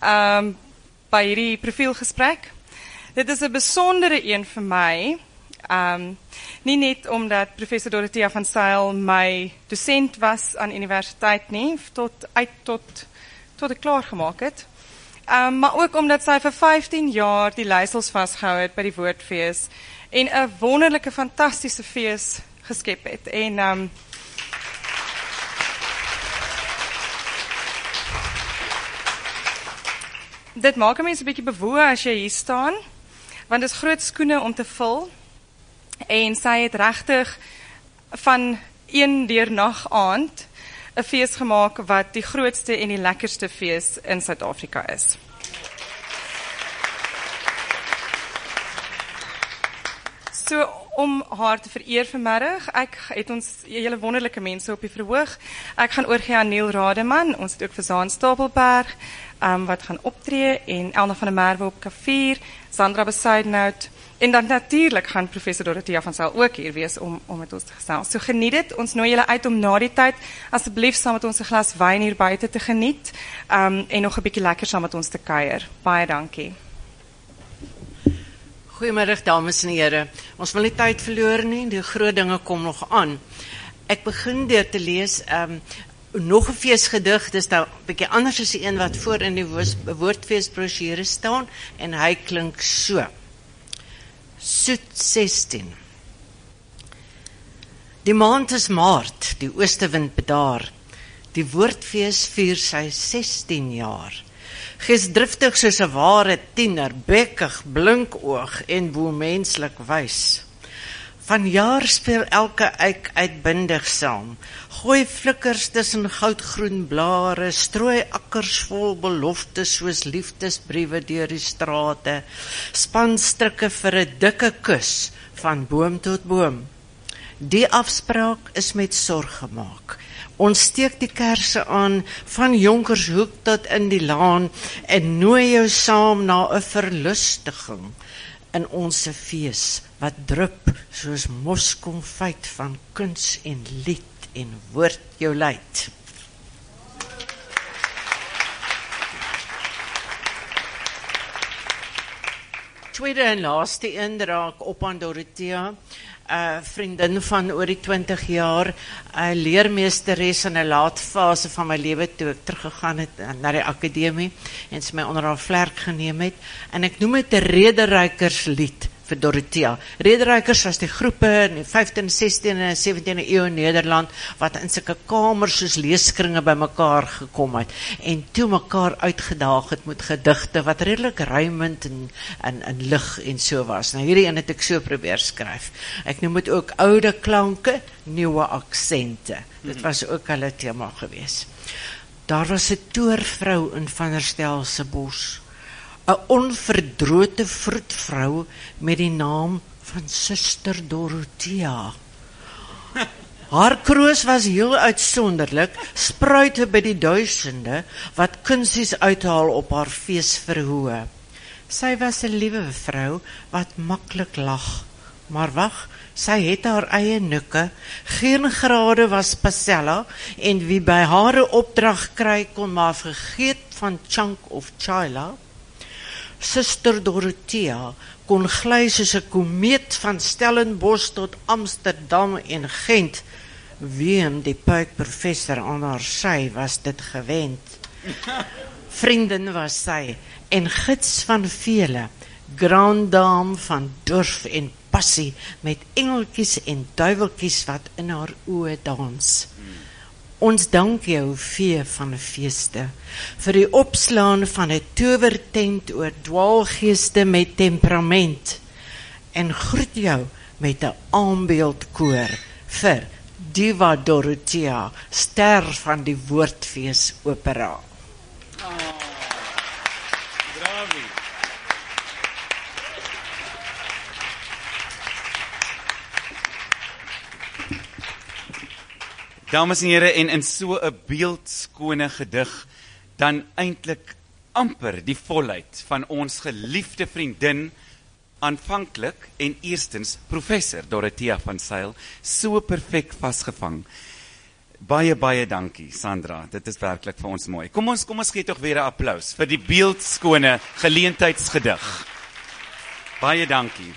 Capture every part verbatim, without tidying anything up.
um, by hierdie profielgesprek. Dit is 'n besondere een vir my, um, nie net omdat professor Dorothea van Zyl my dosent was aan universiteit nie, tot uit tot tot ek klaar gemaak het, um, maar ook omdat sy vir vyftien jaar die leiersels vasgehou het by die Woordfees en 'n wonderlike, fantastiese fees geskep het. En um, dit maak 'n mens 'n bietjie bewoe as jy hier staan, want dit is groot skoene om te vul, en sy het regtig van een deernag aand 'n fees gemaak wat die grootste en die lekkerste fees in Suid-Afrika is. So, om haar te vereer vanmiddag, ek het ons hele wonderlike mense op die verhoog. Ek gaan oorgee aan Neil Rademan, ons het ook vir Zaan Stapelberg, um, wat gaan optree, en Elna van der Merwe op klavier, Sandra Besuidenhout, en dan natuurlik gaan professor Dorothea van Zyl ook hier wees om, om met ons te gesels. So geniet dit, ons nooi julle uit om na die tyd, asseblief saam met ons 'n glas wyn hier buite te geniet, um, en nog 'n bietjie lekker saam met ons te kuier. Baie dankie. Goeiemiddag dames en here. Ons wil nie tyd verloor nie, die groot dinge kom nog aan. Ek begin deur te lees um, nog 'n feesgedig, dis nou 'n bietjie anders as die een wat voor in die Woordfeesbrosjure staan, en hy klink so. Soet sestien. Die maand is Maart, die oostewind bedaar. Die Woordfees vier sy sestien jaar. Geesdriftig soos 'n ware tiener, bekkig, blinkoog en woelmenslik wys. Vanjaar speel elke eik uitbundig saam. Gooi flikkers tussen goudgroen blare, strooi akkers vol beloftes soos liefdesbriewe deur die strate, span strikke vir 'n dikke kus van boom tot boom. Die afspraak is met sorg gemaak. Ons steek die kerse aan van Jonkershoek tot in die laan en nooi jou saam na 'n verlustiging in ons fees wat drup soos moskonfyt van kuns en lied en woord jou leid. Tweede en laaste een draak op aan Dorothea, uh, vriendin van oor die twintig jaar, uh, leermeesteres in 'n laat fase van my lewe toe ek teruggegaan het uh, na die akademie en sy my onder haar vlerk geneem het, en ek noem dit 'n Rederykerslied vir Dorothea. Rederykers was die groepe in die vyftiende, sestiende en sewentiende eeu in Nederland wat in sulke kamers soos leeskringe by mekaar gekom het en toe mekaar uitgedaag het met gedigte wat redelik ruimend en, en, en lig en so was. Nou hierdie een het ek so probeer skryf. Ek noem dit ook oude klanke, nieuwe aksente. Dit was ook hulle tema gewees. Daar was 'n toorvrou in Van der Stel se bos, 'n onverdrote vroedvrou met die naam van Suster Dorothea. Haar kroos was heel uitsonderlik, spruite by die duisende, wat kunsies uithaal op haar feesverhoë. Sy was 'n liewe vrou, wat maklik lag, maar wag, sy het haar eie nukke, geen grade was Pasella, en wie by haar 'n opdrag kry, kon maar vergeet van Chunk of Chyla. Suster Dorothea kon gly soos 'n komeet van Stellenbosch tot Amsterdam en Gent. Ween die puikprofessor aan haar sy was dit gewend. Vriendin was sy en gids van vele, grand dame van durf en passie, met engeltjies en duiweltjies wat in haar oë dans. Ons dank jou, vee van feeste, vir die opslaan van 'n towertent oor dwaalgeeste met temperament, en groet jou met 'n aanbeeldkoor vir Diva Dorothea, ster van die Woordfees opera. Oh, bravi. Dames en here, en in so 'n beeldskone gedig, dan eintlik amper die volheid van ons geliefde vriendin, aanvanklik en eerstens professor Dorothea van Zyl, so perfek vasgevang. Baie, baie dankie, Sandra. Dit is werklik vir ons mooi. Kom ons, kom ons gee tog weer 'n applaus vir die beeldskone geleentheidsgedig. Baie dankie.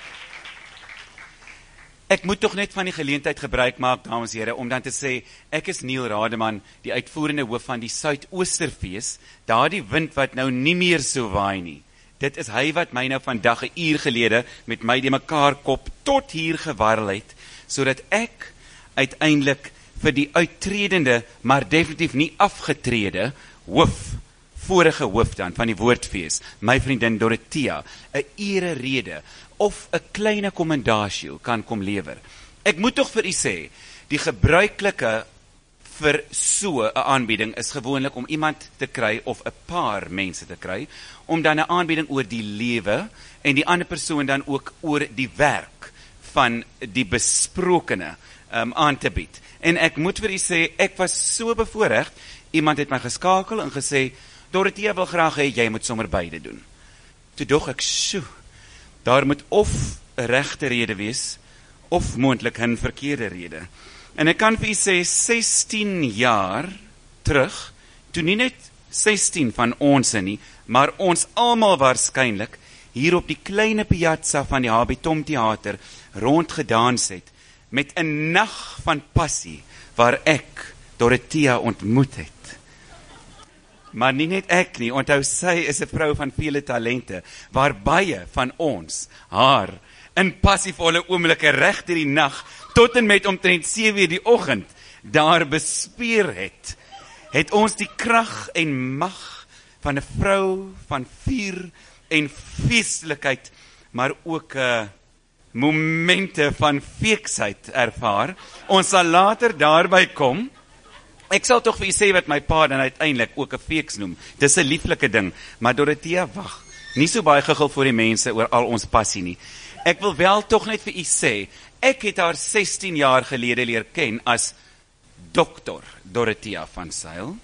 Ek moet tog net van die geleentheid gebruik maak, dames en here, om dan te sê, ek is Neil Rademan, die uitvoerende hoof van die Suidoosterfees, daardie wind wat nou nie meer so waai nie. Dit is hy wat my nou vandag 'n uur gelede met my die mekaar kop tot hier gewarrel het, sodat ek uiteindelik vir die uittredende, maar definitief nie afgetrede hoof, vorige hoof dan van die Woordfees, my vriendin Dorothea, 'n ererede of 'n kleine kommendasie kan kom lewer. Ek moet tog vir u sê, die gebruikelike vir so 'n aanbieding is gewoonlik om iemand te kry of 'n paar mense te kry, om dan 'n aanbieding oor die lewe en die ander persoon dan ook oor die werk van die besprokene um, aan te bied. En ek moet vir u sê, ek was so bevoorreg, iemand het my geskakel en gesê, Dorothea wil graag hê, jy moet sommer beide doen. Toe dog ek, sjoe, daar moet of 'n regte rede wees, of moontlik 'n verkeerde rede. En ek kan vir u sê, sestien jaar terug, toe nie net sestien van ons nie, maar ons almal waarskynlik, hier op die kleine piazza van die Habitom Theater, rondgedans het, met 'n nag van passie, waar ek Dorothea ontmoet het. Maar nie net ek nie, onthou sy is 'n vrou van vele talente, waar baie van ons haar in passievolle oomblikke reg deur die nag, tot en met omtrent sewe uur die oggend, daar bespeer het, het ons die krag en mag van 'n vrou van vuur en feestelikheid, maar ook uh, momente van feeksheid ervaar. Ons sal later daarby kom. Ek sal tog vir u sê wat my pa dan uiteindelik ook 'n feeks noem. Dis 'n lieflike ding, maar Dorothea, wag, nie so baie gegil vir die mense oor al ons passie nie. Ek wil wel tog net vir u sê, ek het haar sestien jaar gelede leer ken as dokter Dorothea van Sail.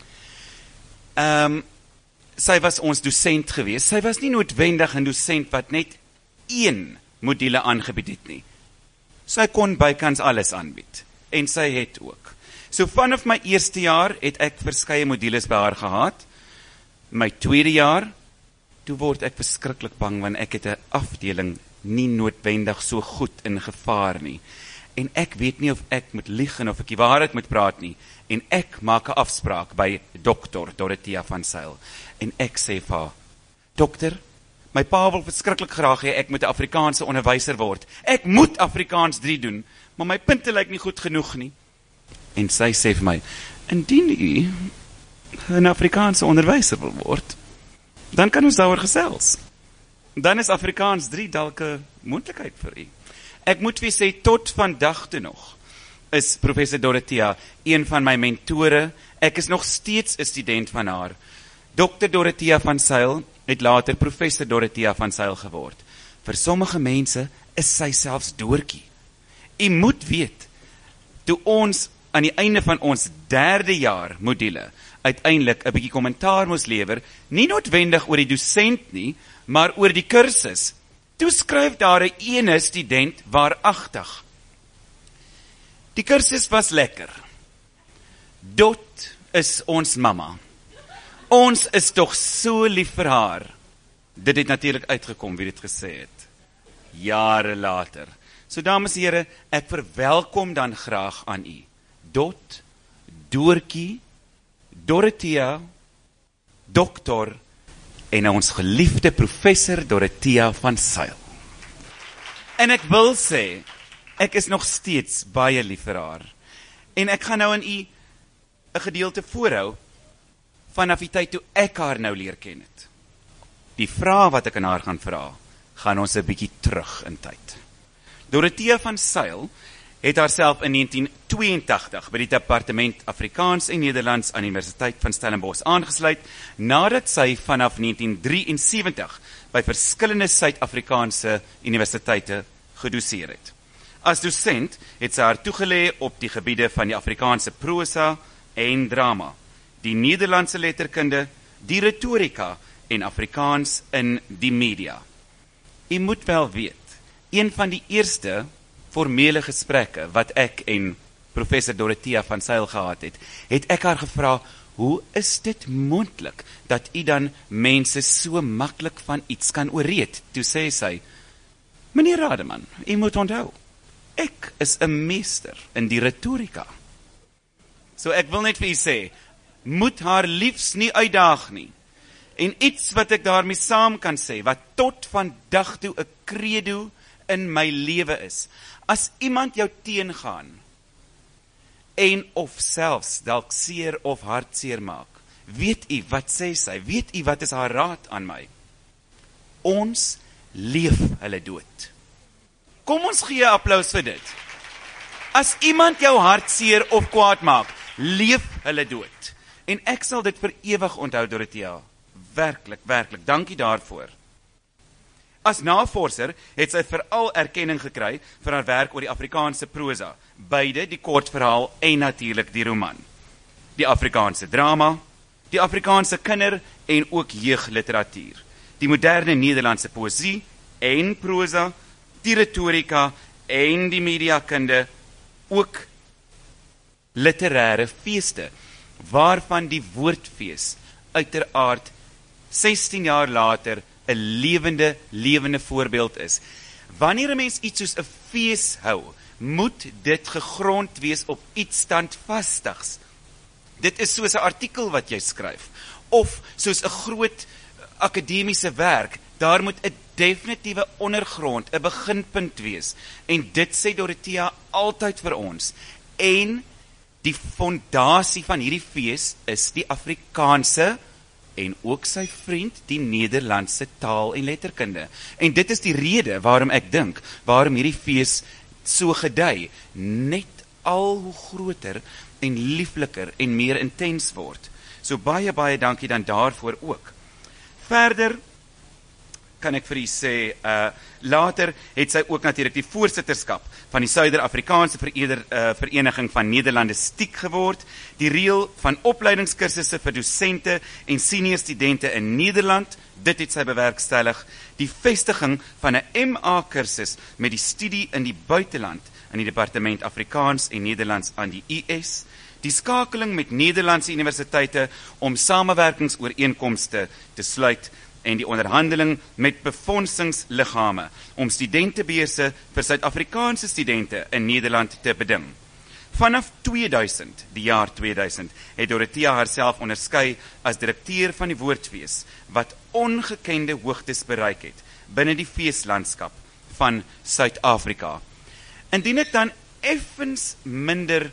Ehm um, sy was ons dosent geweest. Sy was nie noodwendig 'n dosent wat net een module aangebied het nie. Sy kon bykans alles aanbied, en sy het ook. So vanaf my eerste jaar het ek verskeie modules by haar gehad. My tweede jaar, toe word ek verskriklik bang, want ek het 'n afdeling nie noodwendig so goed in gevaar nie. En ek weet nie of ek moet lieg en of ek die waarheid moet praat nie. En ek maak 'n afspraak by dokter Dorothea van Sail. En ek sê vir haar, dokter, my pa wil verskriklik graag hê ek moet 'n Afrikaanse onderwyser word. Ek moet Afrikaans drie doen, maar my punte lyk nie goed genoeg nie. En sy sê vir my, indien u 'n Afrikaanse onderwyser wil word, dan kan ons daaroor gesels. Dan is Afrikaans drie dalk 'n moontlikheid vir u. Ek moet vir sê, tot vandag toe nog, is professor Dorothea een van my mentore. Ek is nog steeds 'n student van haar. dokter Dorothea van Sail het later professor Dorothea van Sail geword. Vir sommige mense is sy selfs Doortjie. U moet weet, toe ons aan die einde van ons derde jaar module uiteindelik 'n bietjie kommentaar moes lewer, nie noodwendig oor die dosent nie, maar oor die kursus. Toe skryf daar 'n ene student waaragtig. Die kursus was lekker. Dot is ons mamma. Ons is tog so lief vir haar. Dit het natuurlik uitgekom wie dit gesê het. Jare later. So dames en here, ek verwelkom dan graag aan u. Dot, Doortjie, Dorothea, dokter en ons geliefde professor Dorothea van Sail. En ek wil sê, ek is nog steeds baie lief vir haar. En ek gaan nou aan u 'n gedeelte voorhou vanaf die tyd toe ek haar nou leer ken het. Die vrae wat ek aan haar gaan vra, gaan ons 'n bietjie terug in tyd. Dorothea van Sail het haarself in negentien tweeëntagtig by die Departement Afrikaans en Nederlands aan die Universiteit van Stellenbosch aangesluit, nadat sy vanaf negentien drieënsewentig by verskillende Suid-Afrikaanse universiteite gedoseer het. As dosent het sy haar toegelê op die gebiede van die Afrikaanse prosa en drama, die Nederlandse letterkunde, die retorika en Afrikaans in die media. U moet wel weet, een van die eerste formele gesprekke wat ek en professor Dorothea van Zyl gehad het, het ek haar gevra, hoe is dit moontlik, dat u dan mense so maklik van iets kan oorreed? Toe sê sy, meneer Rademan, u moet onthou, ek is 'n meester in die retorika. So ek wil net vir u sê, moet haar liefs nie uitdaag nie. En iets wat ek daarmee saam kan sê, wat tot vandag toe 'n credo in my lewe is, as iemand jou teengaan, en of selfs dalk seer of hartseer maak, weet u wat sê sy, weet u wat is haar raad aan my? Ons leef hulle dood. Kom ons gee 'n applaus vir dit. As iemand jou hartseer of kwaad maak, leef hulle dood. En ek sal dit vir ewig onthou, Dorothea. Werklik, werklik, dankie daarvoor. As navorser het sy veral erkenning gekry vir haar werk oor die Afrikaanse prosa, beide die kortverhaal en natuurlik die roman. Die Afrikaanse drama, die Afrikaanse kinder- en ook jeugliteratuur, die moderne Nederlandse poësie en prosa, die retorika en die mediakunde, ook literêre feeste, waarvan die woordfees uiteraard sestien jaar later 'n lewende, lewende voorbeeld is. Wanneer 'n mens iets soos 'n fees hou, moet dit gegrond wees op iets standvastigs. Dit is soos 'n artikel wat jy skryf, of soos 'n groot akademiese werk. Daar moet 'n definitiewe ondergrond, 'n beginpunt wees. En dit sê Dorothea altyd vir ons. En die fondasie van hierdie fees is die Afrikaanse en ook sy vriend, die Nederlandse taal en letterkunde. En dit is die rede waarom ek dink, waarom hierdie fees so gedei, net al hoe groter en liefliker en meer intens word. So baie, baie dankie dan daarvoor ook. Verder kan ek vir u sê, uh, later het sy ook natuurlik die voorsitterskap van die Suider-Afrikaanse Vereder, uh, Vereniging van Nederlandistiek geword, die reël van opleidingskursusse vir dosente en senior studente in Nederland, dit het sy bewerkstellig, die vestiging van 'n M A-kursus met die studie in die buiteland in die Departement Afrikaans en Nederlands aan die U S, die skakeling met Nederlandse universiteite om samewerkingsooreenkomste te sluit, en die onderhandeling met befondsingsliggame om studentebeurse vir Suid-Afrikaanse studente in Nederland te beding. Vanaf tweeduisend, die jaar tweeduisend, het Dorothea haarself onderskei as direkteur van die Woordfees, wat ongekende hoogtes bereik het binne die feeslandskap van Suid-Afrika. Indien ek dan effens minder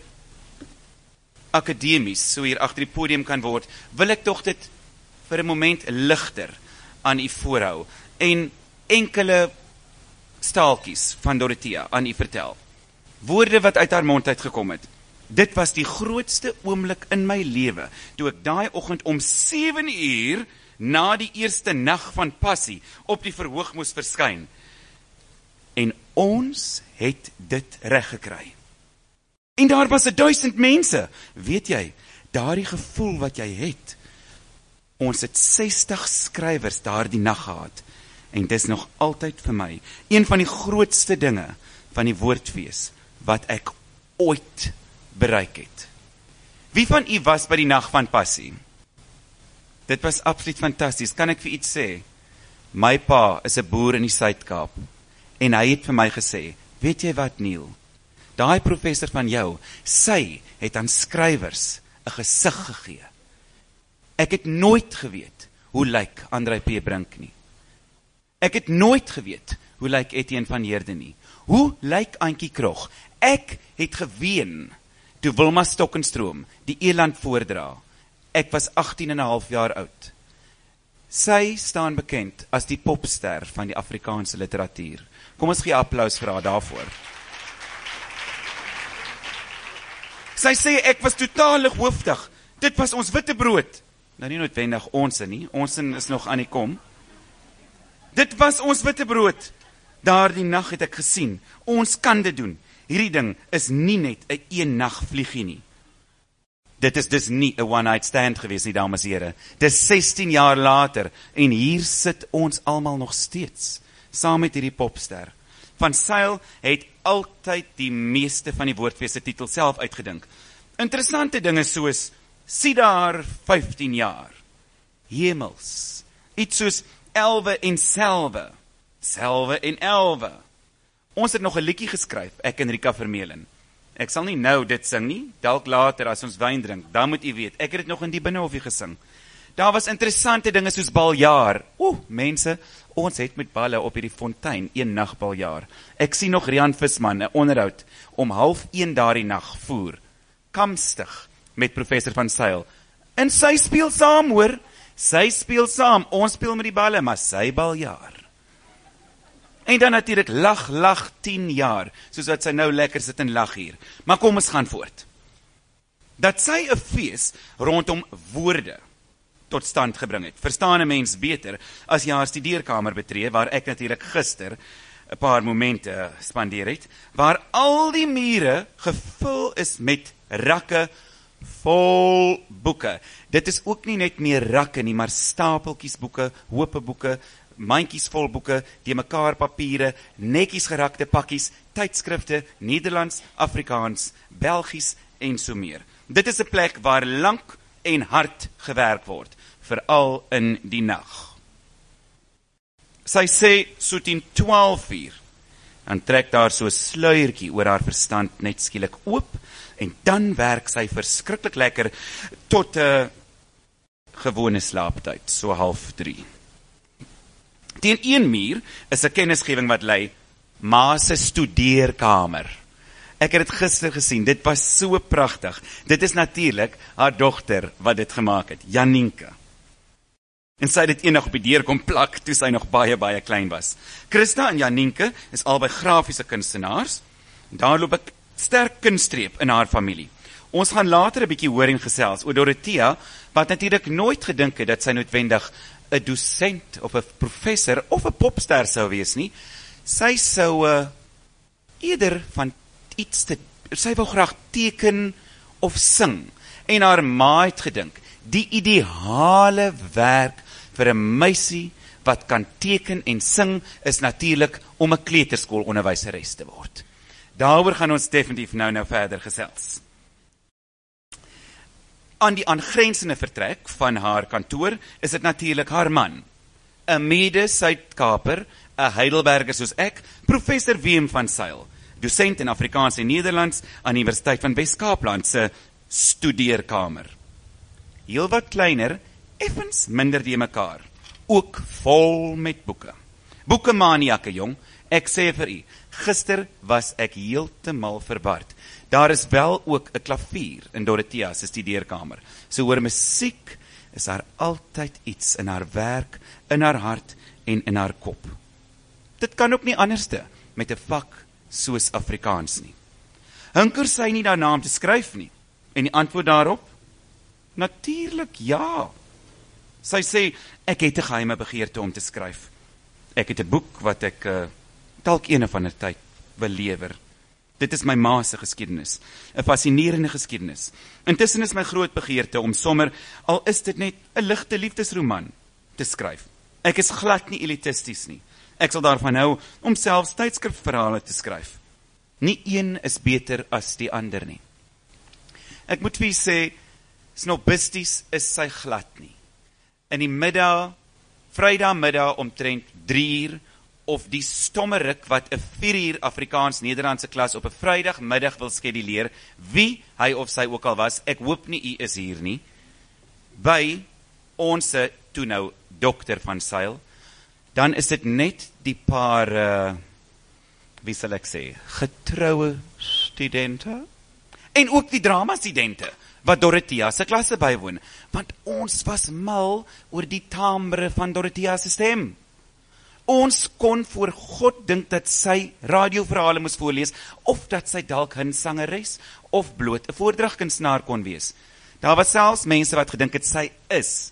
akademies, so hier agter die podium kan word, wil ek tog dit vir 'n moment ligter aan u voorhou en enkele staaltjies van Dorothea aan u vertel. Woorde wat uit haar mond uitgekom het. Dit was die grootste oomblik in my lewe, toe ek daai oggend om sewe uur na die eerste nag van passie op die verhoog moes verskyn. En ons het dit reggekry. En daar was duisend mense. Weet jy, daardie gevoel wat jy het, ons het sestig skrywers daardie nag gehad, en dis nog altyd vir my een van die grootste dinge van die Woordfees wat ek ooit bereik het. Wie van u was by die nag van passie? Dit was absoluut fantasties. Kan ek vir iets sê? My pa is 'n boer in die Suid-Kaap, en hy het vir my gesê, weet jy wat, Neil? Daai professor van jou, sy het aan skrywers 'n gesig gegee. Ek het nooit geweet hoe lyk Andrei P. Brink nie. Ek het nooit geweet hoe lyk Etienne van Heerden nie. Hoe lyk Antjie Krog? Ek het geween toe Wilma Stokkenstroom die eland voordra. Ek was agttien en 'n half jaar oud. Sy staan bekend as die popster van die Afrikaanse literatuur. Kom ons gee applaus vir haar daarvoor. Sy sê ek was totaal lighoofdig. Dit was ons witbrood. Nou nie noodwendig ons nie, ons is nog aan die kom. Dit was ons witbrood. Daardie nag het ek gesien, ons kan dit doen. Hierdie ding is nie net 'n een nag vliegie nie. Dit is dus nie 'n one night stand gewees nie, dames en here. Dis sestien jaar later, en hier sit ons almal nog steeds, saam met hierdie popster. Van Zyl het altyd die meeste van die Woordfees se titel self uitgedink. Interessante dinge soos, sien daar vyftien jaar, hemels, iets soos elwe en selwe, selwe en elwe. Ons het nog 'n liedjie geskryf, ek en Rika Vermeulen. Ek sal nie nou dit sing nie, dalk later as ons wyn drink, dan moet u weet, ek het dit nog in die binnehofie gesing. Daar was interessante dinge soos baljaar. Oeh, mense, ons het met balle op hierdie fontein, een nag baljaar. Ek sien nog Rian Visman, 'n onderhoud, om half een daardie nag voer, kamstig, met professor van Sail. En sy speel saam, hoor, sy speel saam, ons speel met die balle, maar sy baljaar. En dan natuurlik lag, lag, tien jaar, soos wat sy nou lekker sit en lag hier. Maar kom ons gaan voort. Dat sy 'n fees rondom woorde tot stand gebring het, verstaan 'n mens beter as jy haar studeerkamer betree, waar ek natuurlik gister 'n paar momente spandeer het, waar al die mure gevul is met rakke vol boeke. Dit is ook nie net meer rakke nie, maar stapeltjies boeke, hope boeke, mandjies vol boeke, die mekaar papiere, netjies gerakte pakkies, tydskrifte, Nederlands, Afrikaans, Belgies en so meer. Dit is 'n plek waar lank en hard gewerk word, veral in die nag. Sy sê so teen twaalf uur, dan trek daar so 'n sluiertjie oor haar verstand net skielik oop, en dan werk sy verskriklik lekker tot 'n uh, gewone slaaptyd, so half drie. Teen een muur is 'n kennisgewing wat lei, Ma se studeerkamer. Ek het dit gister gesien, dit was so pragtig. Dit is natuurlik haar dogter wat dit gemaak het, Janinke. En sy het dit eendag op die deur kom plak, toe sy nog baie, baie klein was. Christa en Janinke is albei grafiese kunstenaars, en daar loop ek sterk kunststreep in haar familie. Ons gaan later 'n bietjie hoor en gesels oor Dorothea, wat natuurlik nooit gedink het dat sy noodwendig 'n dosent of 'n professor of 'n popster sou wees nie. Sy sou uh, eerder van iets te, sy wou graag teken of sing. En haar ma het gedink, die ideale werk vir 'n meisie wat kan teken en sing is natuurlik om 'n kleuterskoolonderwyseres te word. Daaroor gaan ons definitief nou nou verder gesels. Aan die aangrensende vertrek van haar kantoor is dit natuurlik haar man, 'n mede-Suid-Kaper, 'n Heidelberger soos ek, professor Willem van Sail, dosent in Afrikaans en Nederlands aan die Universiteit van Wes-Kaapland se studeerkamer. Heel wat kleiner, effens minder die mekaar, ook vol met boeke. Boekemaniakke, jong, ek sê vir u, gister was ek heeltemal verward. Daar is wel ook 'n klavier in Dorothea se studeerkamer. So oor musiek is daar altyd iets in haar werk, in haar hart en in haar kop. Dit kan ook nie anderste met 'n vak soos Afrikaans nie. Hunker sy nie daarna om te skryf nie? En die antwoord daarop? Natuurlik ja. Sy sê, ek het 'n geheime begeerte om te skryf. Ek het 'n boek wat ek uh, dalk eene van 'n tyd wil lewer. Dit is my ma se geskiedenis, 'n fascinerende geskiedenis. Intussen is my groot begeerte om sommer, al is dit net 'n ligte liefdesroman, te skryf. Ek is glad nie elitisties nie. Ek sal daarvan hou om selfs tydskrifverhale te skryf. Nie een is beter as die ander nie. Ek moet vir sê, snobisties is sy glad nie. In die middag, Vrydagmiddag omtrent drie uur, of die stommerik wat 'n vier uur Afrikaans-Nederlandse klas op 'n Vrydagmiddag wil skeduleer, wie hy of sy ook al was, ek hoop nie u is hier nie, by ons toe nou dokter van Sail, dan is dit net die paar, uh, wie sal ek sê, getroue studente, en ook die drama-studente, wat Dorothea se klasse bywoon, want ons was mal oor die timbre van Dorothea se stem. Ons kon voor God dink dat sy radioverhale moes voorlees, of dat sy dalk 'n sangeres, of bloot 'n voordragkunstenaar kon wees. Daar was selfs mense wat gedink het sy is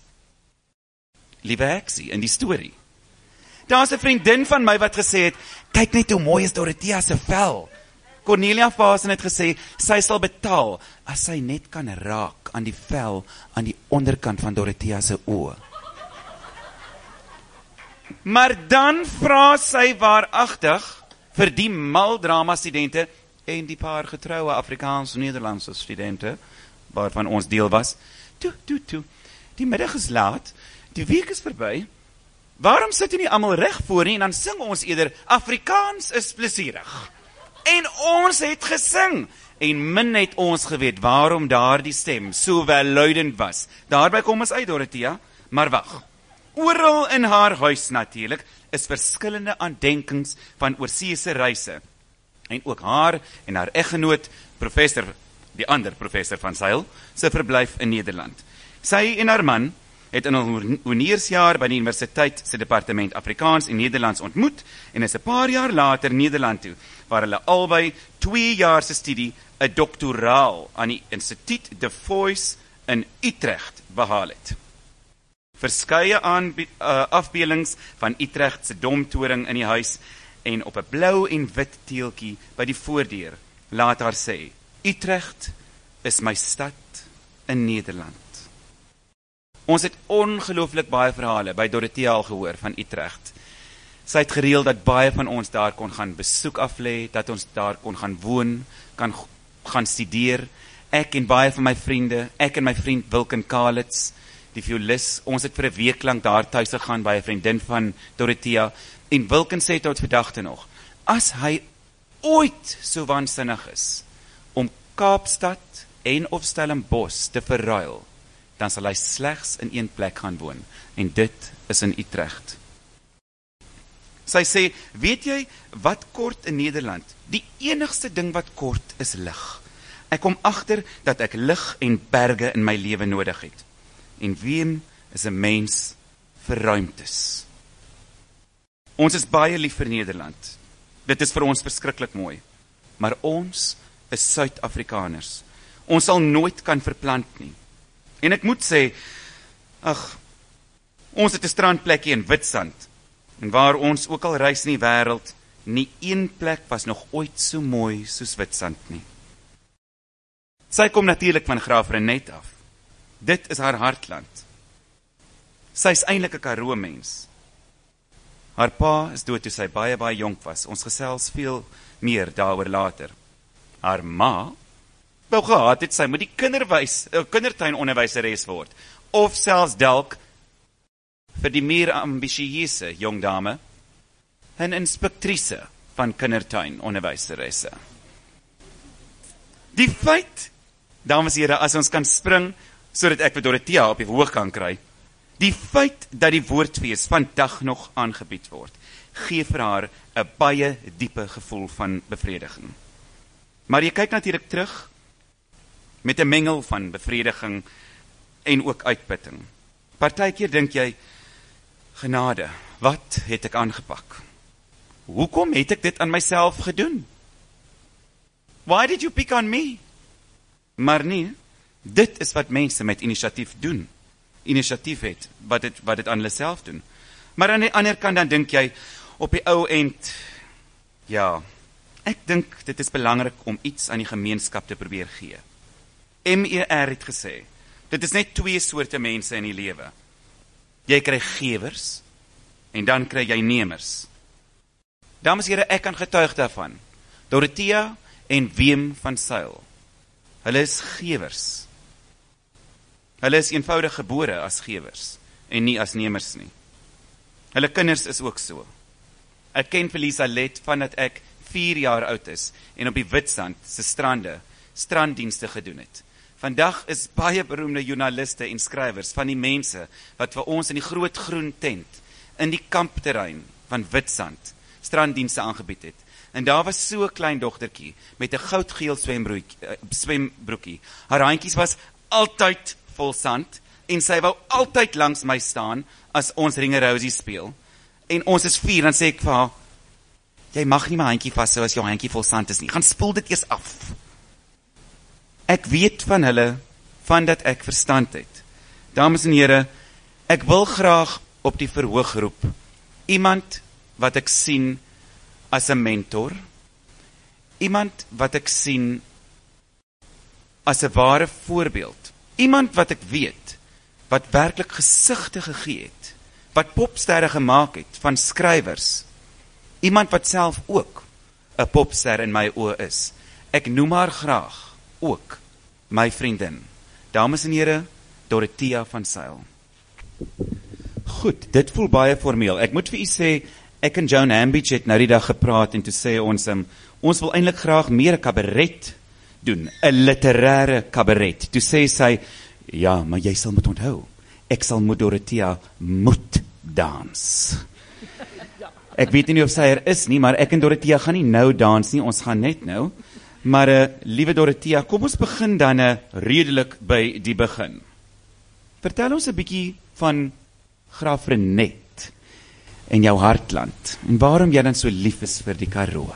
Liewe Heksie in die storie. Daar's 'n vriendin van my wat gesê het, kyk net hoe mooi is Dorothea se vel. Cornelia Fasen het gesê, sy sal betaal, as sy net kan raak aan die vel, aan die onderkant van Dorothea se oë. Maar dan vra sy waaragtig vir die maldrama studente en die paar getroue Afrikaans-Nederlandse studente, waarvan ons deel was. Toe, toe, toe, die middag is laat, die week is verby, waarom sit jy nie almal reg voor nie, en dan sing ons eerder, Afrikaans is plesierig. En ons het gesing, en min het ons geweet, waarom daar die stem so welluidend was. Daarby kom ons uit, Dorothea, maar wag. Oral in haar huis natuurlik, is verskillende aandenkings van oorseese reise. En ook haar en haar eggenoot, professor, die ander professor van Seil, sy verblyf in Nederland. Sy en haar man het in hul honeursjaar by die universiteit se departement Afrikaans en Nederlands ontmoet en is 'n paar jaar later Nederland toe, waar hulle albei twee jaar se studie 'n doktoraal aan die Instituut De Vries in Utrecht behaal het. Verskeie aanbe- uh, afbeeldings van Utrecht se domtoring in die huis en op 'n blou en wit teeltjie by die voordeur laat haar sê, Utrecht is my stad in Nederland. Ons het ongelooflik baie verhale by Dorothea al gehoor van Utrecht. Sy het gereël dat baie van ons daar kon gaan besoek aflê, dat ons daar kon gaan woon, kan gaan studeer. Ek en baie van my vriende, ek en my vriend Wilken Kalitz, die violis, ons het vir 'n week lank daar tuis gegaan by 'n vriendin van Dorothea, en Wilken sê tot vandag nog, as hy ooit so waansinnig is, om Kaapstad en of Stellenbosch te verruil, dan sal hy slegs in een plek gaan woon, en dit is in Utrecht. Sy sê, weet jy wat kort in Nederland? Die enigste ding wat kort is lig. Ek kom agter dat ek lig en berge in my lewe nodig het. En wem is 'n mens vir ruimtes? Ons is baie lief vir Nederland. Dit is vir ons verskriklik mooi. Maar ons is Suid-Afrikaners. Ons sal nooit kan verplant nie. En ek moet sê, ag, ons het 'n strandplekkie in Witstrand, en waar ons ook al reis in die wêreld, nie een plek was nog ooit so mooi soos Witstrand nie. Sy kom natuurlik van Graaf-Reinet af. Dit is haar hartland. Sy is eintlik 'n Karoo mens. Haar pa is dood toe sy baie baie jonk was. Ons gesels veel meer daaroor later. Haar ma wou gehad het sy moet die kinderwys, uh, kindertuinonderwyseres word, of selfs dalk vir die meer ambisieuse jong dame 'n inspektrice van kindertuinonderwyseresse. Die feit, dames en here, as ons kan spring sodat ek vir Dorothea op die hoog kan kry, die feit dat die woordfees vandag nog aangebied word, gee vir haar 'n baie diepe gevoel van bevrediging. Maar jy kyk natuurlik terug met 'n mengel van bevrediging en ook uitputting. Partykeer dink jy, genade, wat het ek aangepak? Hoekom het ek dit aan myself gedoen? Why did you pick on me? Maar nee, dit is wat mense met inisiatief doen. Inisiatief het, wat dit, wat dit aan hulle self doen. Maar aan die ander kant dan dink jy, op die ou end, ja, ek dink dit is belangrik om iets aan die gemeenskap te probeer gee. M E R het gesê, dit is net twee soorte mense in die lewe. Jy kry gewers, en dan kry jy nemers. Dames en here, ek kan getuig daarvan. Dorothea en Wim van Seil. Hulle is gewers. Hulle is eenvoudig gebore as gewers, en nie as nemers nie. Hulle kinders is ook so. Ek ken vir Lisa Let vandat ek vier jaar oud is, en op die Witstrand se strande, stranddienste gedoen het. Vandag is baie beroemde joernaliste en skrywers van die mense wat vir ons in die groot groen tent in die kampterrein van Witstrand stranddienste aangebied het. En daar was so 'n klein dogtertjie met 'n goudgeel swembroekie, uh, swembroekie. Haar handjies was altyd vol sand en sy wou altyd langs my staan as ons ringerousie speel. En ons is vier, dan sê ek vir haar, jy mag nie my handjie vashou as jou handjie vol sand is nie. Gaan spoel dit eers af. Ek weet van hulle, van dat ek verstand het. Dames en here, ek wil graag op die verhoog roep, iemand wat ek sien as 'n mentor, iemand wat ek sien as 'n ware voorbeeld, iemand wat ek weet, wat werklik gesigte gegee het, wat popsterre gemaak het van skrywers, iemand wat self ook 'n popster in my oë is. Ek noem haar graag ook my vriendin. Dames en here, Dorothea van Sail. Goed, dit voel baie formeel. Ek moet vir u sê, ek en Joan Hambidge het nou die dag gepraat en toe sê ons, um, ons wil eintlik graag meer 'n kabaret doen, 'n literêre kabaret. Toe sê sy, ja, maar jy sal moet onthou, ek sal met Dorothea moet dans. Ek weet nie of sy er is nie, maar ek en Dorothea gaan nie nou dans nie, ons gaan net nou. Maar, uh, liewe Dorothea, kom ons begin dan uh, redelik by die begin. Vertel ons 'n bietjie van Graaff-Reinet en jou hartland, en waarom jy dan so lief is vir die Karoo.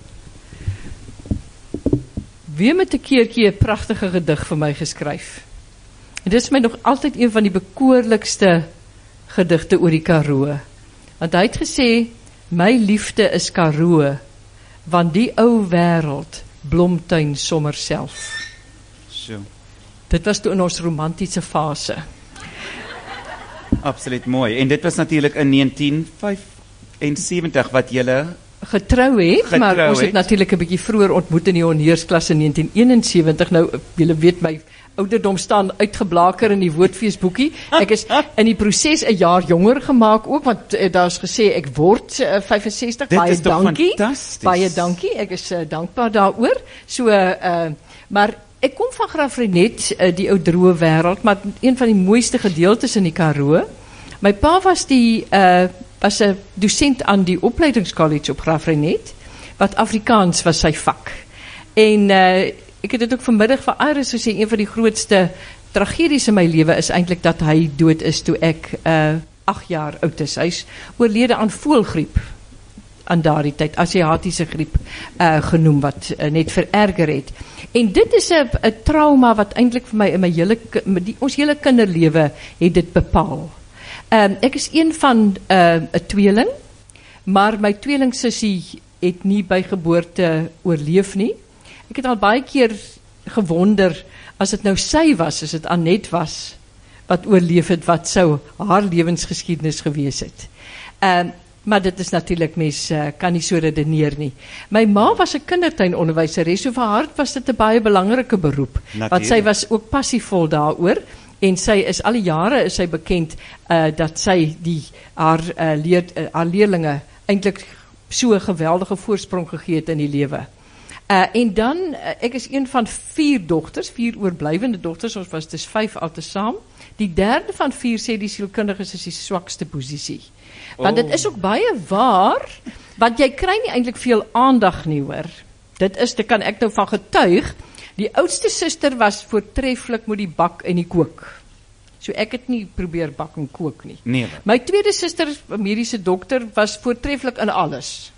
Weer met 'n keertjie 'n pragtige gedig vir my geskryf. En dit is my nog altyd een van die bekoorlikste gedigte oor die Karoo. Want hy het gesê, my liefde is Karoo, want die ou wêreld blomtuin sommer self. So. Dit was toe in ons romantiese fase. Absoluut mooi. En dit was natuurlik in negentien vyfensewentig wat julle getrou het, Getrou maar ons het het. natuurlik 'n bietjie vroeër ontmoet in die hongeursklas in negentien eenensewentig. Nou, julle weet my ouderdom staan uitgeblaker in die woordfeesboekie. Ek is in die proses 'n jaar jonger gemaak ook, want uh, daar's gesê ek word uh, vyfensestig. Dit Baie is toch dankie. fantasties. Baie dankie. Ek is uh, dankbaar daaroor. So, uh, maar ek kom van Graaff-Reinet, uh, die ou droë wêreld, maar een van die mooiste gedeeltes in die Karoo. My pa was die uh, was 'n dosent aan die opleidingskollege op Graaff-Reinet, wat Afrikaans was sy vak. En uh, ek het dit ook vanmiddag vir Iris gesê, een van die grootste tragedies in my lewe is eintlik dat hy dood is toe ek uh, agt jaar oud is. Hy's oorlede aan voëlgriep aan daardie tyd, Asiatiese griep uh, genoem, wat uh, net vererger het. En dit is 'n 'n trauma wat eintlik vir my in my hele die, ons hele kinderlewe het dit bepaal. Um, ek is een van 'n uh, tweeling, maar my tweelingsussie het nie by geboorte oorleef nie. Ek het al baie keer gewonder, as dit nou sy was, as dit Annette was, wat oorleef het, wat sou haar lewensgeskiedenis gewees het. Um, maar dit is natuurlik, mens uh, kan nie so redeneer nie. My ma was 'n kindertuinonderwyseres, so vir haar was dit 'n baie belangrike beroep, want sy was ook passievol daaroor. En sy is al die jare is sy bekend uh, dat sy die haar uh, leer uh, haar leerlinge eintlik so 'n geweldige voorsprong gegee het in die lewe. Uh, en dan uh, ek is een van vier dogters, vier oorblywende dogters, ons was dus vyf altesaam. Die derde van vier sê die sielkundiges is die swakste posisie. Want dit is ook baie waar, want jy kry nie eintlik veel aandag nie, hoor. Dit is, dit kan ek nou van getuig. Die oudste suster was voortreffelik met die bak en die kook. So ek het nie probeer bak en kook nie. Nee. My tweede suster, 'n mediese dokter, was voortreffelik in alles.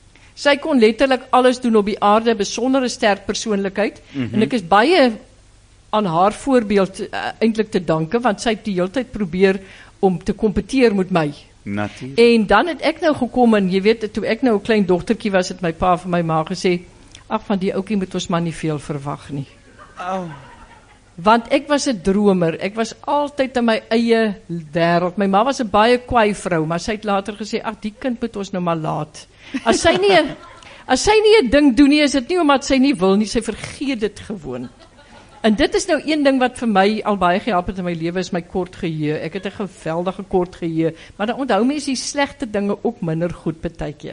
Sy kon letterlik alles doen op die aarde, besondere sterk persoonlikheid. Mm-hmm. En ek is baie aan haar voorbeeld uh, eintlik te danke, want sy het die hele tyd probeer om te kompeteer met my. Natuurlijk. En dan het ek nou gekom en jy weet, toe ek nou 'n klein dogtertjie was, het my pa vir my ma gesê, ag, van die ouetjie moet ons maar nie veel verwag nie. Oh. Want ek was 'n dromer, ek was altyd in my eie wêreld. My ma was 'n baie kwaai vrou, maar sy het later gesê, ag, die kind moet ons nou maar laat. As sy nie, as sy nie 'n ding doen nie, is dit nie omdat sy nie wil nie, sy vergeet dit gewoon. En dit is nou een ding wat vir my al baie gehelp het in my lewe, is my kort geheue. Ek het 'n geweldige kort geheue, maar dan onthou mens die slegte dinge ook minder goed partykeer.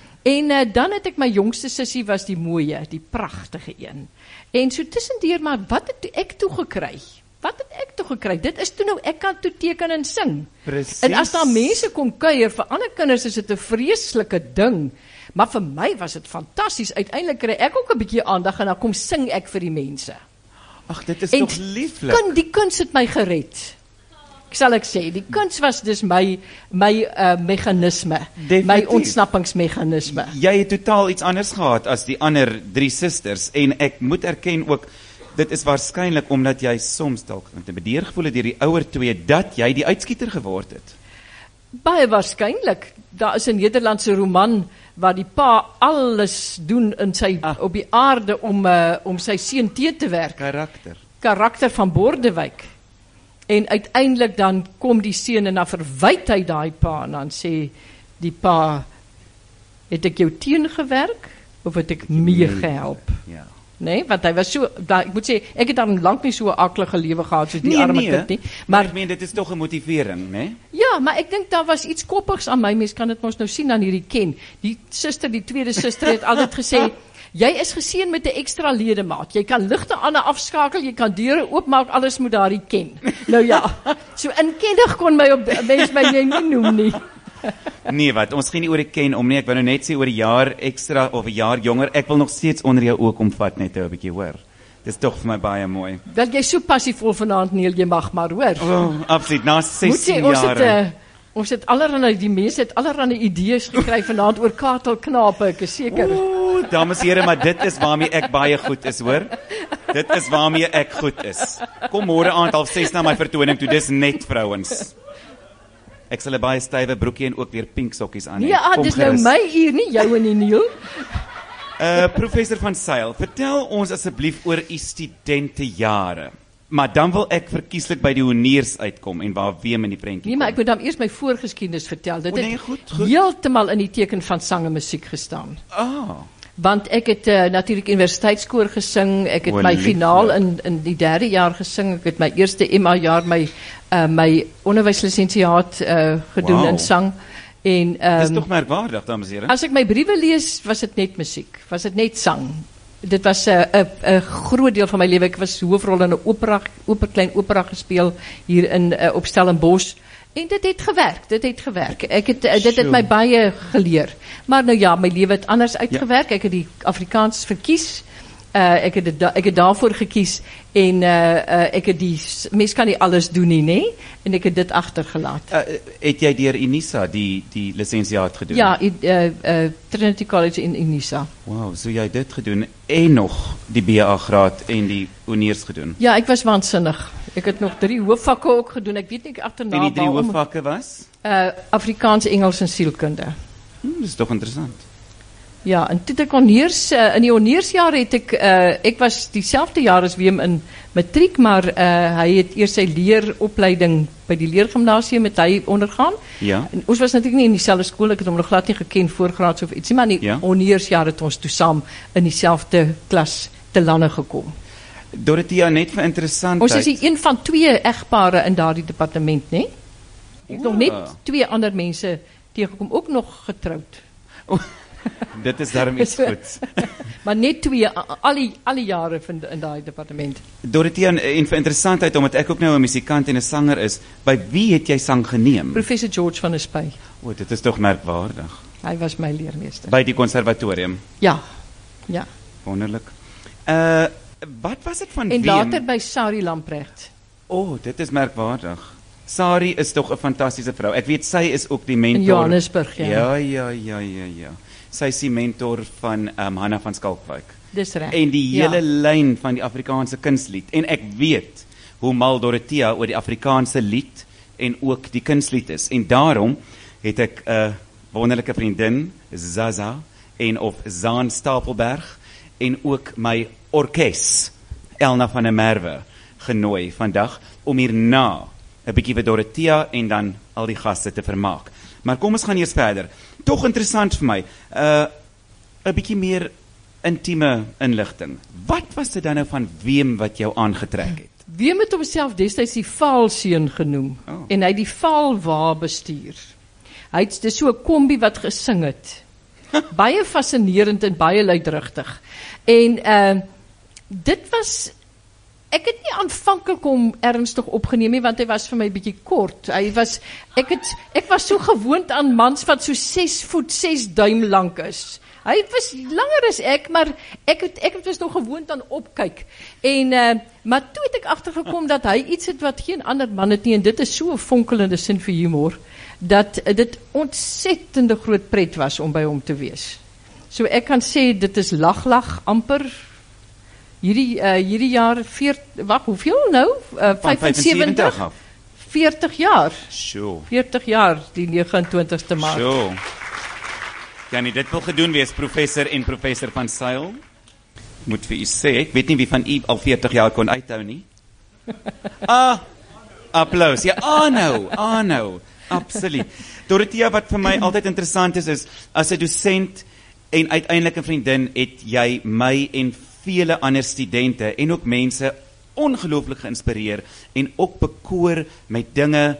En uh, dan het ek my jongste sussie was die mooie, die pragtige een. En so tussendeur, maar wat het ek toe gekry? Wat het ek toe gekry? Dit is toe nou, ek kan toe teken en sing. Precies. En as daar mense kom kuier, vir ander kinders is dit 'n vreeslike ding. Maar vir my was dit fantasties. Uiteindelik kry ek ook 'n bietjie aandag en dan kom sing ek vir die mense. Ag, dit is En toch lieflik. kun, die kuns het my gered. Ek sal ek sê, die kuns was dus my, my uh, mechanisme, Definitief. my ontsnappingsmechanisme. Jy het totaal iets anders gehad as die ander drie susters, en ek moet erken ook, dit is waarskynlik omdat jy soms dalk intimideer gevoel het deur die ouer twee, dat jy die uitskieter geword het. Baie waarskynlik. Daar is 'n Nederlandse roman waar die pa alles doen in sy, Ah. op die aarde om, uh, om sy seun te te werk. Karakter. Karakter van Bordewijk. En uiteindelik dan kom die seun en dan verwyd hy daai pa en dan sê die pa, het ek jou teengewerk of het ek meegehelp? Ja. Nee, want hy was so, da, ek moet sê, ek het dan lank nie so 'n aklige lewe gehad soos die Nee, arme nee, kind nie. Maar Maar ek meen dit is tog 'n motivering, né? ja, maar ek dink daar was iets koppigs aan my. Mens kan dit mos nou sien aan hierdie Ken. Die suster, die tweede suster het altyd gesê, jy is geseën met 'n ekstra ledemaat. Jy kan ligte aan en afskakel, jy kan deure oopmaak, alles moet daardie Ken. Nou ja, so inkennig kon my op mens my nie noem nie. Nee, wat, ons gaan nie oor die Ken om nie. Ek wou nou net sê oor 'n jaar ekstra of 'n jaar jonger. Ek wil nog steeds onder jou oog omvat net 'n bietjie, hoor. Dis tog vir my baie mooi. Wel jy so passievol vanaand Neil, jy mag maar hoor. Oh, absoluut. Na Moet sê sestien ons het jaar. uh, ons het allerlei die mense het allerlei idees gekry vanaand oor kakelknape, ek is seker. Ooh, dames en here, maar dit is waarmee ek baie goed is, hoor. Dit is waarmee ek goed is. Kom môre aand half ses na my vertoning toe, dis net vrouens. Ek sal 'n baie stywe broekie en ook weer pink sokkies aan hê. Ja, Kom dis nou gerus. my uur nie jou en die Neil. Uh, professor van Sail, vertel ons asseblief oor u studentejare. Maar dan wil ek verkieslik by die honneurs uitkom en waar Wem in die prentjie Nee, maar kom. ek moet dan eers my voorgeskiedenis vertel. Dit O, nee, het goed, goed. heeltemal in die teken van sang en musiek gestaan. Ah, Want ek het uh, natuurlik universiteitskoor gesing, ek het O, my lieflik. finaal in in die derde jaar gesing, ek het my eerste M A jaar my uh, my onderwyslisensiaat uh, gedoen Wauw. in sang en dis um, tog merkwaardig, dames en here. as ek my briewe lees, was dit net musiek, was dit net sang. Dit was 'n uh, 'n uh, uh, groot deel van my lewe. Ek was hoofrol in 'n opera, opera klein opera gespeel hier in uh, op Stellenbosch. En dit het gewerk, dit het gewerk. Ek het, uh, dit het Sjoe. my baie geleer. Maar nou ja, my lewe het anders uitgewerk. Ek het die Afrikaans verkies. Uh, ek, het dit da, ek het daarvoor gekies. En uh, uh, ek het die, mens kan nie alles doen nie, nee? En ek het dit achtergelaat. Uh, het jy deur Unisa die die lisensiaat gedoen? Ja, i- uh, uh, Trinity College in Unisa. Wow, so jy het dit gedoen en nog die B A graad en die honneurs gedoen. Ja, ek was waansinnig. Ek het nog drie hoofvakke ook gedoen. Ek weet nie agterna En die drie waarom. hoofvakke was? Uh, Afrikaans, Engels en sielkunde. Hm, dis tog interessant. Ja, en toe het ek honeurs, uh, in die honeursjaar het ek, uh, ek was diezelfde jaar as Wem in matriek, maar uh, hy het eers sy leeropleiding by die leergymnasium met hy ondergaan. Ja. En ons was natuurlijk nie in diezelfde school, ek het hom nog glad nie geken voorgraads of iets, nie, maar in die Ja. honeursjaar het ons toe saam in diezelfde klas te lande gekom. Dorothea, net vir interessantheid. Ons is die een van twee egpare in daardie departement, nee? Ek het nog Ja. net twee ander mense tegengekom, ook nog getroud. Dit is daarom iets goeds. Maar net twee, a- a- al die, al die jare van, in daai departement. Dorothea, en, en vir interessantheid, omdat ek ook nou 'n musikant en 'n sanger is, by wie het jy sang geneem? Professor George van der Spy, O, dit is tog merkwaardig. hy was my leermeester. By die konservatorium. Ja, ja. Wonderlik. Uh wat was dit van En Wem? later by Sari Lamprecht. O, oh, dit is merkwaardig. Sari is tog 'n fantastiese vrou. Ek weet sy is ook die mentor. In Johannesburg, ja. Ja, ja, ja, ja, ja. Sy is die mentor van um, Hanna van Skalkwyk. Dis reg. En die hele ja. lyn van die Afrikaanse kunslied. En ek weet hoe mal Dorothea oor die Afrikaanse lied en ook die kunslied is. En daarom het ek 'n uh, wonderlike vriendin, Zaza, en of Zaan Stapelberg, en ook my orkes, Elna van der Merwe, genooi vandag om hierna 'n bietjie vir Dorothea en dan al die gaste te vermaak. Maar kom ons gaan eers verder. Tog interessant vir my, 'n uh, 'n bietjie meer intieme inligting. Wat was dit dan nou van Wem wat jou aangetrek het? Wem het homself destyds die Vaalseun genoem. Oh. En hy het die Vaalwa bestuur. Hy het dis so 'n kombi wat gesing het. Baie fascinerend en baie luidrigtig. En uh dit was ek het nie aanvanklik hom ernstig opgeneem nie want hy was vir my bietjie kort. Hy was ek het ek was so gewoond aan mans wat so ses voet ses duim lank is. Hy was langer as ek, maar ek het ek was nog gewoond aan opkyk. En uh maar toe het ek agtergekom dat hy iets het wat geen ander man het nie en dit is so 'n fonkelende sin vir humor dat uh, dit ontsettende groot pret was om by hom te wees. So ek kan sê dit is lag lag amper hierdie uh, hierdie jaar veertig wag hoeveel nou uh, Van vyfensewentig af. veertig jaar Sjoe. veertig jaar die negenentwintigste Maart. Sjoe. Ja, nee, dit wil gedoen wees, professor en professor van Sail. Moet vir u sê, ek weet nie wie van u al veertig jaar kon uithou nie. Ah, applaus. Ja, aanhou, aanhou. Absoluut. Dorothea, wat vir my altyd interessant is, is as 'n dosent En uiteindelik 'n vriendin het jy my en vele ander studente en ook mense ongelooflik geïnspireer en ook bekoor met dinge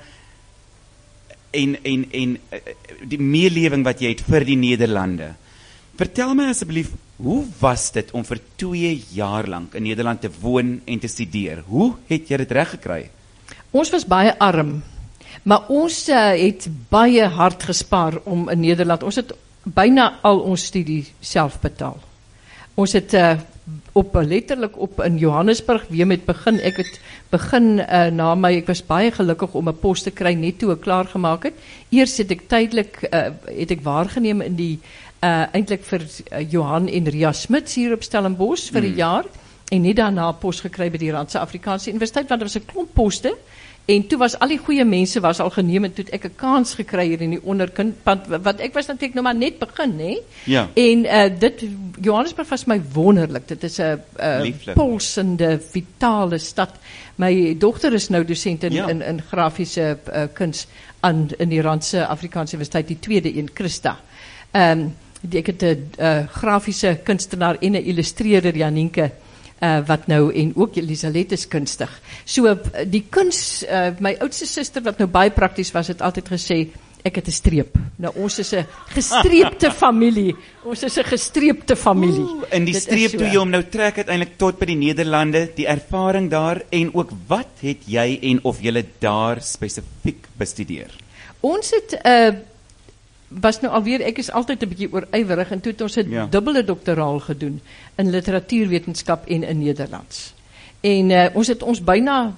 en en en die meelewing wat jy het vir die Nederlande. Vertel my asseblief, hoe was dit om vir twee jaar lank in Nederland te woon en te studeer? Hoe het jy dit reg gekry? Ons was baie arm, maar ons uh, het baie hard gespaar om in Nederland, ons het byna al ons studie self betaal. Ons het uh, op letterlik op in Johannesburg weer met begin, ek het begin uh, na my, ek was baie gelukkig om 'n pos te kry net toe ek klaar gemaak het. Eers het ek tydelik uh, het ek waargeneem in die uh, eintlik vir uh, Johan en Ria Smits hier op Stellenbosch vir 'n mm. jaar en net daarna pos gekry by die Randse Afrikaanse Universiteit want daar was 'n klomp poste. En toe was al die goeie mense was al geneem en toe het ek 'n kans gekry hier in die onderkind, want wat ek was natuurlik nou maar net begin, hè. Ja. En uh, dit Johannesburg was my wonderlik. Dit is 'n uh, pulsende, vitale stad. My dogter is nou dosent in ja. in, in grafiese uh, kuns aan in die Randse Afrikaanse Universiteit, die tweede een, Christa. Ehm um, ek het 'n uh, grafiese kunstenaar en 'n illustreerder, Janienke. Uh, wat nou, en ook Elisabeth is kunstig. So, uh, die kuns, uh, my oudste suster, wat nou baie prakties was, het altyd gesê, ek het 'n streep. Nou, ons is 'n gestreepte familie. Ons is 'n gestreepte familie. Oeh, en die streep toe jy hom nou trek uiteindelik tot by die Nederlande, die ervaring daar, en ook wat het jy en of julle daar spesifiek bestudeer? Ons het... Uh, was nou alweer, ek is altyd 'n bietjie oorywerig en toe het ons 'n ja. dubbele doktoraal gedoen in literatuurwetenskap en in Nederlands. En uh, ons het ons byna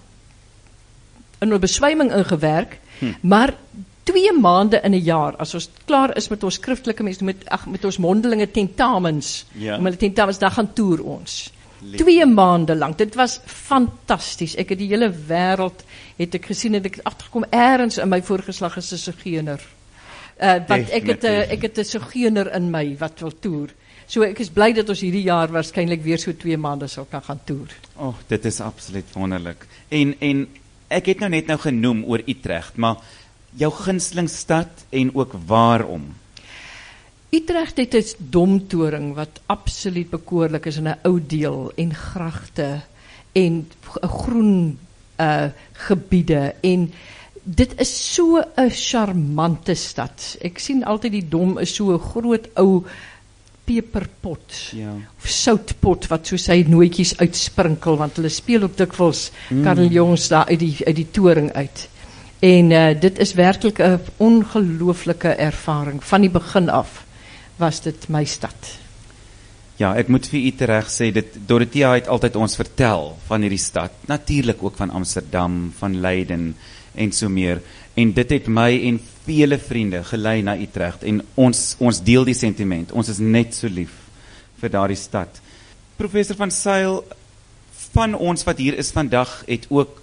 in 'n beswyming ingewerk, hm. maar twee maande in 'n jaar, as ons klaar is met ons skriftelike mense, met ag met ons mondelinge tentamens, ja. om hulle tentamens dan gaan toer ons. Lief. Twee maande lank. Dit was fantasties. Ek het die hele wêreld het ek gesien en ek het agtergekom eers in my voorgeslag is 'n sigeuner. Uh, want ek het, uh, ek het 'n sigeuner in my wat wil toer. So ek is bly dat ons hierdie jaar waarskynlik weer so twee maande sal kan gaan toer. Oh, dit is absoluut wonderlik. En en ek het nou net nou genoem oor Utrecht, maar jou gunsteling stad en ook waarom? Utrecht het 'n domtoring wat absoluut bekoorlik is in 'n ou deel en gragte en 'n groen uh, gebiede en dit is so 'n charmante stad. Ek sien altyd die dom is so 'n groot ou peperpot ja. of soutpot wat so sy nooitjies uitsprinkel want hulle speel ook dikwels mm. carillons daar uit die uit die toring uit. En uh, dit is werklik 'n ongelooflike ervaring van die begin af was dit my stad. Ja, ek moet vir u tereg sê dit Dorothea het altyd ons vertel van hierdie stad, natuurlik ook van Amsterdam, van Leiden en so meer. En dit het my en vele vriende gelei na Utrecht en ons ons deel die sentiment. Ons is net so lief vir daardie stad. Professor van Sail, van ons wat hier is vandag het ook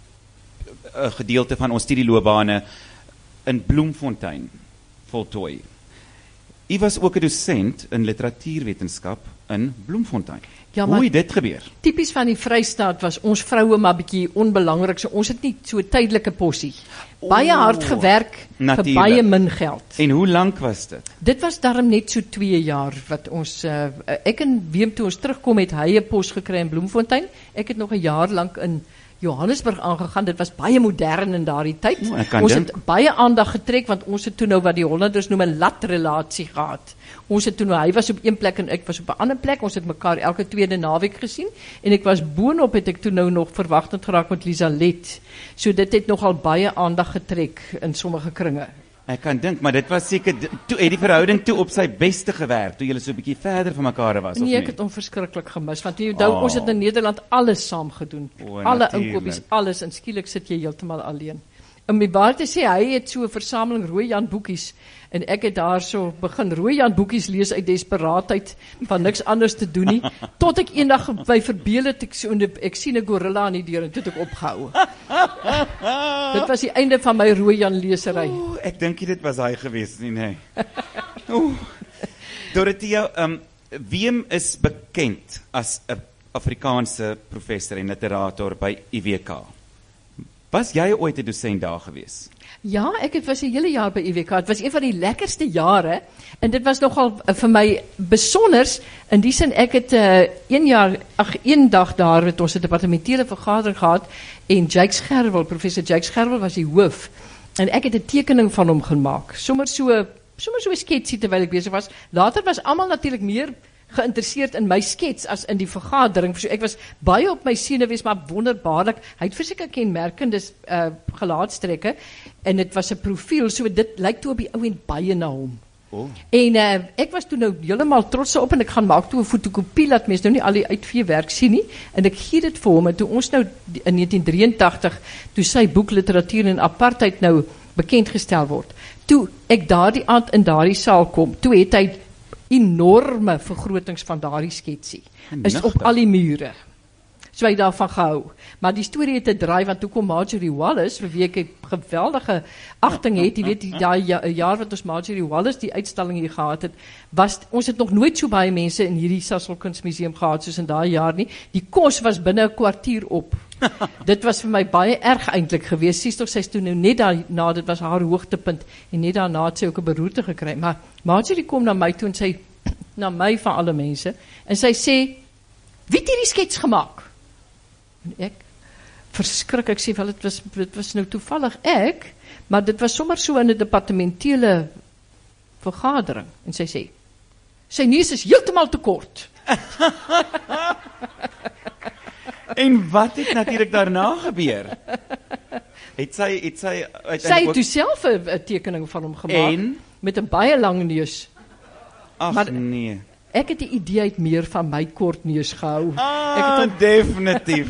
'n gedeelte van ons studieloopbane in Bloemfontein voltooi. U was ook 'n dosent in literatuurwetenskap in Bloemfontein. Ja, hoe het dit gebeur? Tipies van die Vrystaat was ons vroue maar bietjie onbelangrik, so ons het nie so 'n tydelike possie. Baie hard gewerk natuurlijk. Vir baie min geld. En hoe lank was dit? Dit was daarom net so twee jaar wat ons uh, ek en Wim toe ons terugkom het hy 'n pos gekry in Bloemfontein. Ek het nog 'n jaar lank in Johannesburg aangegaan. Dit was baie modern in daardie tyd. Oh, ons denk. het baie aandag getrek want ons het toe nou wat die Hollanders noem 'n latrelasie gehad. Ons het toe nou hy was op een plek en ek was op 'n ander plek. Ons het mekaar elke tweede naweek gesien en ek was boonop het ek toe nou nog verwagtend geraak met Lisalet. So dit het nogal baie aandag getrek in sommige kringe. Ek kan dink, maar dit was seker toe het die verhouding toe op sy beste gewerk toe julle so 'n bietjie verder van mekaar was of nee, nie? Ek het hom verskriklik gemis want jy onthou oh. ons het in Nederland alles saam gedoen. Oh, alle inkopies, alles en skielik sit jy heeltemal alleen. Om die waar te sê hy het so 'n versameling rooi Jan boekies en ek het daar so begin rooi Jan boekies lees uit desperaatheid van niks anders te doen nie tot ek eendag by verbeel het ek so ek sien 'n gorilla aan die deur en toe het ek opgehou. Dit was die einde van my rooi Jan lesery. Oeh, ek dink dit was hy gewees nie, nee. Oeh. Dorothea, um, Wim is bekend as 'n Afrikaanse professor en literator by I W K. Was jy ooit 'n dosent daar gewees? Ja, ek het was 'n hele jaar by U W K. Het was een van die lekkerste jare en dit was nogal uh, vir my besonders in die sin ek het uh, een jaar ag een dag daar het ons 'n departementele vergadering gehad en Jake Scherwel, professor Jake Scherwel was die hoof en ek het 'n tekening van hom gemaak. Sommer so sommer so 'n sketsie terwyl ek besig was. Later was almal natuurlik meer geïnteresseerd in my skets as in die vergadering. So ek was baie op my senuwees, maar wonderbaarlik. Hy het verseker kenmerkende uh, gelaatstrekke en dit was 'n profiel, so dit lyk toe op die ou en baie na hom. Oh. En uh, ek was toe nou heeltemal trots op en ek gaan maak toe 'n fotokopie laat mense nou nie al die uitveewerk sien nie en ek gee dit vir hom en toe ons nou in negentien drieëntagtig toe sy boek Literatuur en Apartheid nou bekend gestel word. Toe ek daardie aand in daardie saal kom, toe het hy enorme vergrotings van daardie sketsie. Is op al die mure. So hy daarvan gehou. Maar die storie het 'n draai want toe kom Marjorie Wallace, vir wie ek 'n geweldige agting het, jy weet die ja, ja, jaar wat ons Marjorie Wallace die uitstalling hier gehad het, was ons het nog nooit so baie mense in hierdie Sasol Kunsmuseum gehad soos in daai jaar nie. Die kos was binne 'n kwartier op. Dit was vir my baie erg eintlik geweest. Sies tog sy's toe nou net daarna, dit was haar hoogtepunt en net daarna het sy ook 'n beroerte gekry. Maar Marjorie kom na my toe en sy na my van alle mense en sy sê, "Wie het hierdie skets gemaak?" En ek verskrik, ek sê wel dit was dit was nou toevallig ek, maar dit was sommer so in 'n departementele vergadering en sy sê, "Sy neus is heeltemal te kort." En wat het natuurlik daarna gebeur? Het sy het sy Sy het toe self 'n tekening van hom gemaak en? Met 'n baie lang neus. Ag maar nee. Ek het die idee uit meer van my kort neus gehou. Ah, ek het hom... definitief.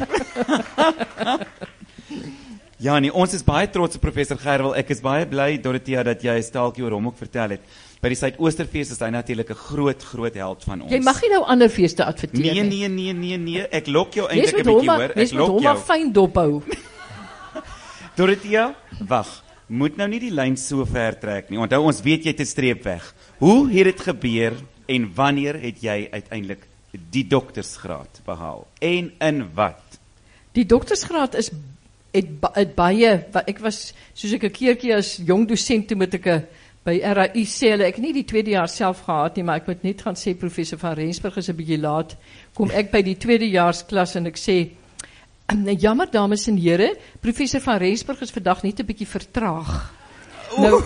Ja, nee, ons is baie trots op professor Gerwel. Ek is baie bly Dorothea dat jy 'n staaltjie oor hom ook vertel het. By die Suidoosterfees is hy natuurlik 'n groot groot held van ons. Jy mag nie nou ander feeste adverteer nie. Nee, nee, nee, nee, nee. Ek lok jou eintlik 'n bietjie hoor. Ek lok jou. Mens moet hom maar fyn dophou. Dorothea, wag. Moet nou nie die lyn so ver trek nie. Onthou ons weet jy het 'n streep weg. Hoe het dit gebeur en wanneer het jy uiteindelik die doktorsgraad behaal? En in wat? Die doktorsgraad is het, het baie ek was soos ek 'n keertjie as jong dosent toe met ek 'n by R A U sê hulle ek nie die tweede jaar self gehad nie, maar ek moet net gaan sê professor van Rensburg is 'n bietjie laat. Kom ek by die tweedejaarsklas en ek sê jammer dames en here, professor van Rensburg is vandag net 'n bietjie vertraag. Nou,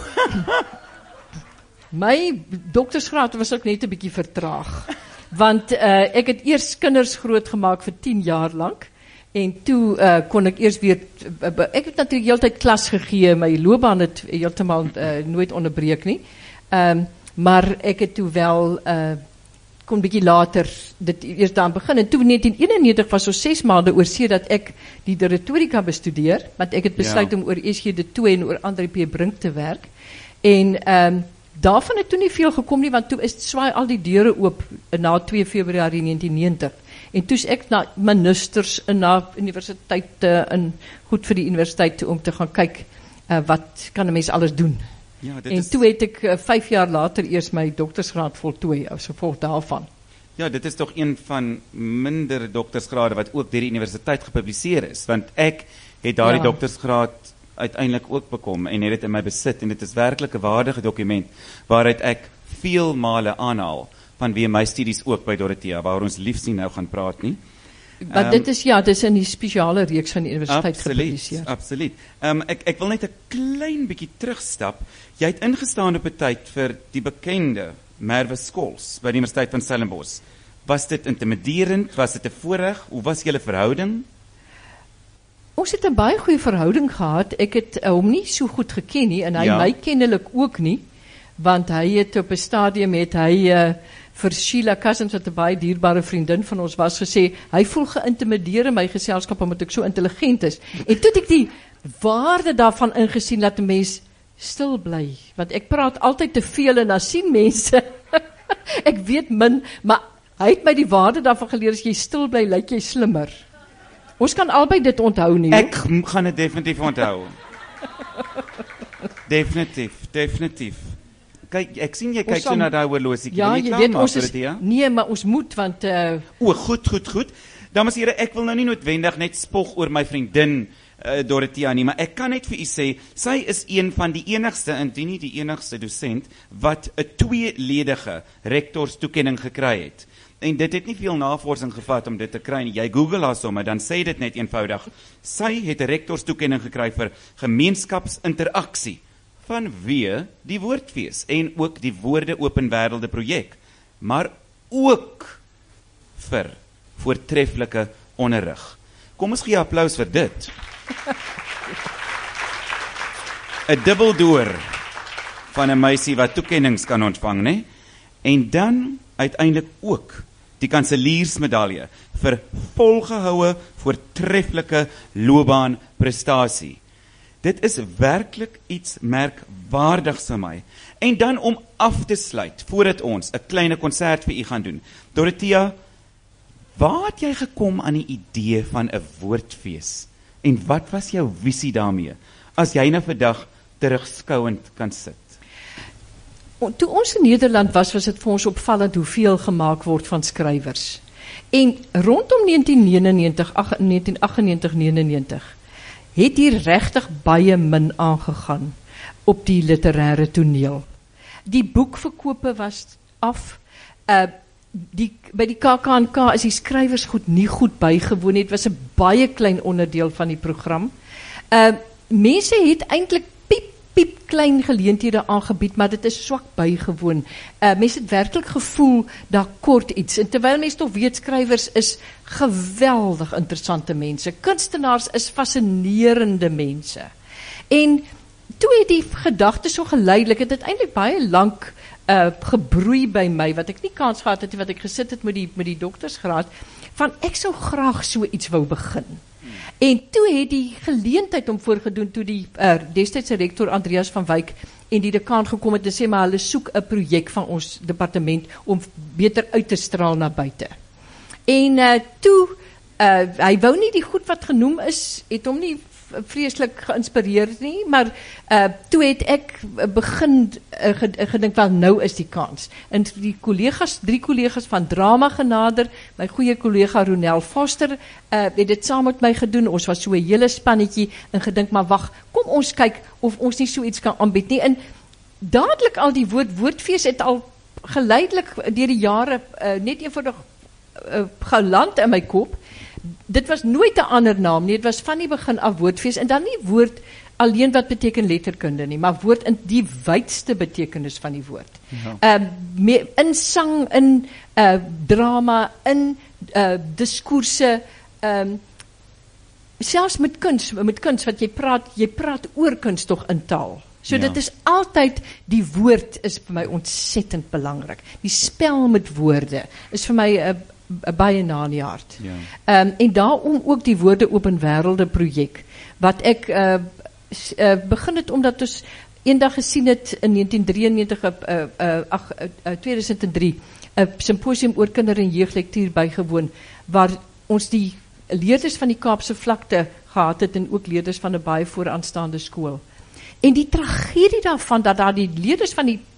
my doktorsgraad was ook net 'n bietjie vertraag. Want uh, ek het eers kinders grootgemaak vir tien jaar lank en toe uh, kon ek eers weer uh, ek het natuurlik heeltyd klas gegee, my loopbaan het heeltemal uh, nooit onderbreek nie. Um, maar ek het toe wel uh, kon bietjie later dit eers dan begin en toe negentien eenennegentig was ons ses maande oor see dat ek die retorika bestudeer, want ek het besluit ja. om oor E S G de Tooy en oor André P Brink te werk. En um, daarvan het toe nie veel gekom nie, want toe is swaai al die deure oop na twee Februarie negentien negentig. En toe's ek na ministers en na universiteite en goed vir die universiteit om te gaan kyk uh, wat kan 'n mens alles doen. Ja, dit en is... toe het ek uh, vyf jaar later eers my doktorsgraad voltooi as gevolg daarvan. Ja, dit is toch een van minder doktersgrade wat ook deur die universiteit gepubliseer is, want ek het daardie ja. doktersgraad uiteindelik ook bekom en het dit in my besit en dit is werklik 'n waardige dokument waaruit ek veel male aanhaal vanweë my studies ook by Dorothea waar ons liefs nie nou gaan praat nie. Maar um, dit is ja, dit is in die spesiale reeks van die universiteit gepubliseer. Absoluut. Um, ek ek wil net 'n klein bietjie terugstap. Jy het ingestaan op 'n tyd vir die bekende Merwe Scholes by die Universiteit van Stellenbosch. Was dit intimiderend? Was dit 'n voorreg? Hoe was julle verhouding? Ons het 'n baie goeie verhouding gehad. Ek het uh, hom nie so goed geken nie en hy ja. my kennelik ook nie, want hy het op 'n stadium het hy uh, vir Sheila Cousins wat 'n baie dierbare vriendin van ons was gesê, hy voel geïntimideer in my geselskap omdat ek so intelligent is. En toe het ek die waarde daarvan ingesien dat 'n mens stil bly, want ek praat altyd te veel en dan sien mense ek weet min, maar hy het my die waarde daarvan geleer, as jy stil bly, lyk jy slimmer. Ons kan albei dit onthou nie. Ek he? gaan dit definitief onthou. definitief, definitief. Kyk, ek sien jy kyk so na daai horlosie. Ja, jy weet ons is, nee, maar ons moet, want... Uh, o, goed, goed, goed. Dames en here, ek wil nou nie noodwendig net spog oor my vriendin uh, Dorothea nie, maar ek kan net vir u sê, sy is een van die enigste, indien nie die enigste dosent, wat 'n tweeledige rektorstoekenning gekry het. En dit het nie veel navorsing gevat om dit te kry nie. Jy Google haar sommer, dan sê dit net eenvoudig. Sy het 'n rektorstoekenning gekry vir gemeenskapsinteraksie vanweë die Woordfees en ook die Woorde Open Wêrelde projek, maar ook vir voortreffelike onderrig. Kom ons gee 'n applaus vir dit. 'n Dubbeldoor van 'n meisie wat toekennings kan ontvang, né? En dan uiteindelik ook die kanseliersmedalje vir volgehoue voortreffelike loopbaanprestasie. Dit is werklik iets merkwaardigs vir my. En dan om af te sluit, voordat ons 'n klein konsert vir u gaan doen. Dorothea, waar het jy gekom aan die idee van 'n woordfees? En wat was jou visie daarmee? As jy nou vandag terugskouend kan sit. Toe ons in Nederland was, was dit vir ons opvallend hoeveel gemaak word van skrywers. En rondom negentien negenennegentig, negentien agtennegentig, negenennegentig het hier regtig baie min aangegaan op die literêre toneel. Die boekverkope was af. Uh, die, by die K K N K is die skryvers goed nie goed bygewoon het. Het was 'n baie klein onderdeel van die program. Uh, mense het eintlik piep klein geleenthede aangebied, maar dit is swak bygewoon. Uh, mense het werklik gevoel, daar kort iets. En terwyl mense toch weet, skrywers is geweldig interessante mense. Kunstenaars is fascinerende mense. En toe het die gedagte so geleidelik, het uiteindelik baie lank uh, gebroei by my, wat ek nie kans gehad het, wat ek gesit het met die, met die doktersgraad, van ek sou graag so iets wou begin. En toe het die geleentheid om voorgedoen, toe die uh, destydse rektor Andreas van Wyk en die dekaan gekom het en sê, maar hulle soek 'n projek van ons departement om beter uit te straal na buite. En uh, toe, uh, hy wou nie die goed wat genoem is, het hom nie vreeslik geïnspireer nie, maar uh, toe het ek begin uh, gedink, wel nou is die kans. En die collega's, drie collega's van drama genader, my goeie collega Ronel Foster, uh, het dit saam met my gedoen, ons was so 'n hele spannetjie, en gedink, maar wag, kom ons kyk of ons nie so iets kan aanbied nie. En dadelik al die woord, woordfees het al geleidelik deur die jare uh, net eenvoudig uh, geland in my kop. Dit was nooit 'n ander naam nie, dit was van die begin af woordfees, en dan nie woord alleen wat beteken letterkunde nie, maar woord in die wydste betekenis van die woord. Ja. Um, me, in sang, in uh, drama, in uh, diskoerse, um, selfs met kuns, met kuns wat jy praat, jy praat oor kuns tog in taal. So ja. Dit is altyd, die woord is vir my ontsettend belangrik. Die spel met woorde is vir my 'n uh, baie na in die hart. Ja. Um, en daarom ook die Woorde Open Wêrelde projek, wat ek uh, uh, begin het omdat ons eendag gesien het in negentien drieënnegentig, uh, uh, ach, uh, tweeduisend drie, 'n symposium oor kinder- en jeuglektuur bygewoon, waar ons die leerders van die Kaapse vlakte gehad het, en ook leerders van 'n baie vooraanstaande skool. En die tragedie daarvan, dat daar die leerders van die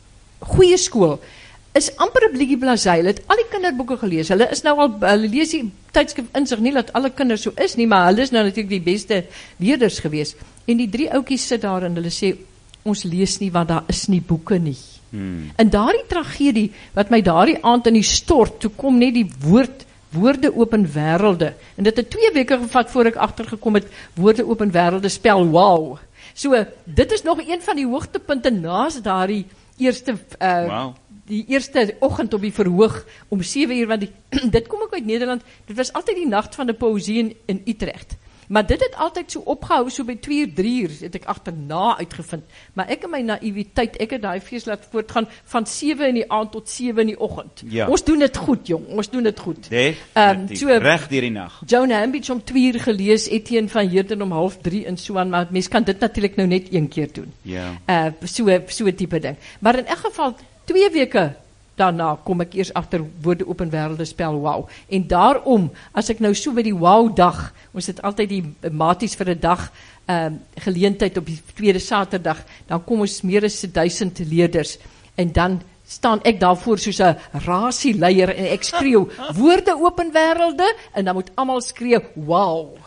goeie skool, is amper 'n bietjie blasé. Hulle het al die kinderboeke gelees. Hulle is nou al, hulle lees die tydskrif Insig, nie dat alle kinders so is nie, maar hulle is nou natuurlik die beste leerders gewees. En die drie ouetjies sit daar en hulle sê, ons lees nie want daar is nie boeke nie. Hmm. En daardie tragedie, wat my daardie aand in die stort, toe kom net die woord, Woorde Open Wêrelde. En dit het twee weke gevat voor ek agtergekom het, Woorde Open Wêrelde spel wow. So, dit is nog een van die hoogtepunte naas daardie eerste uh, wow. die eerste oggend op die verhoog om sewe uur, want die, dit kom ook uit Nederland, dit was altyd die nacht van die poësie in, in Utrecht. Maar dit het altyd so opgehou, so by twee uur, drie uur, het ek agterna uitgevind. Maar ek in my naïwiteit, ek het daai fees laat voortgaan van sewe in die aand tot sewe in die oggend. Ja. Ons doen dit goed, jong, ons doen dit goed. Um, so, recht deur die nag. Joan Hambidge om twee uur gelees, Etienne van Heerden om half drie en so aan, maar mens kan dit natuurlik nou net een keer doen. Ja. Uh, so, so type ding. Maar in elk geval, twee weke daarna kom ek eers agter Woorde Open Wêrelde spel wow. En daarom, as ek nou so by die wow dag, ons het altyd die maties vir 'n dag um, geleentheid op die tweede Saterdag, dan kom ons meer as duisend leerders, en dan staan ek daarvoor soos 'n rasieleier en ek skreeu Woorde Open Wêrelde, en dan moet almal skreeu wow.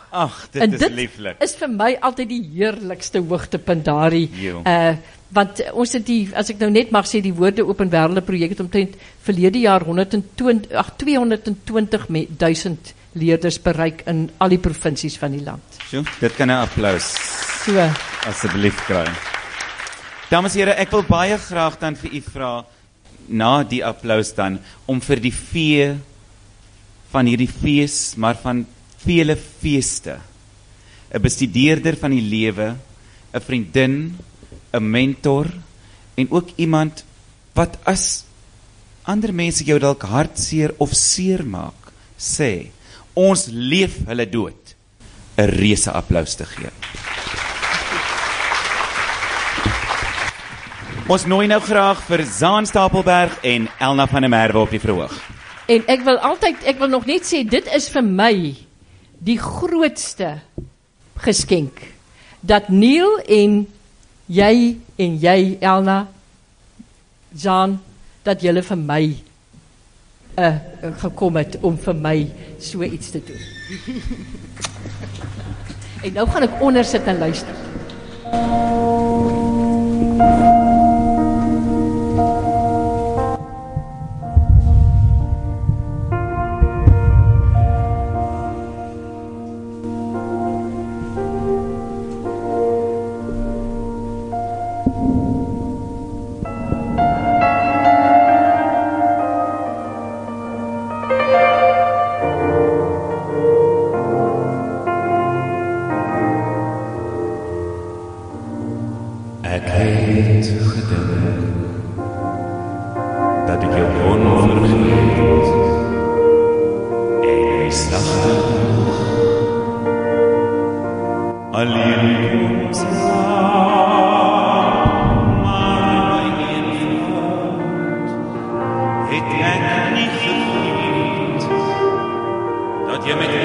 Ag, dit en is dit lieflik. is vir my altyd die heerlikste hoogtepunt daardie Jo. uh want uh, ons het die, as ek nou net mag sê, die woorde open wêrelde projek het omtrent verlede jaar honderdtwintig ag tweehonderdtwintig duisend leerders bereik in al die provinsies van die land. So, dit kan 'n applous So, asseblief kry. Dames en here, ek wil baie graag dan vir u vra na die applous dan om vir die vee van hierdie fees, maar van vele feeste, 'n bestudeerder van die lewe, 'n vriendin, 'n mentor en ook iemand wat as ander mense jou dalk hartseer of seer maak, sê, ons leef hulle dood, 'n reuse applous te gee. Ons nooi nou graag vir Zaan Stapelberg en Elna van der Merwe op die verhoog. en ek wil altyd, ek wil nog net sê, dit is vir my die grootste geskenk, dat Neil en jy en jy, Elna, Zaan, dat julle vir my uh, gekom het om vir my so iets te doen. En nou gaan ek onder sit en luister. Ek het gedink dat ek jou kon vergeet en jy slagte nog alleen kom slaap, maar by een vloed het ek nie geweet dat jy met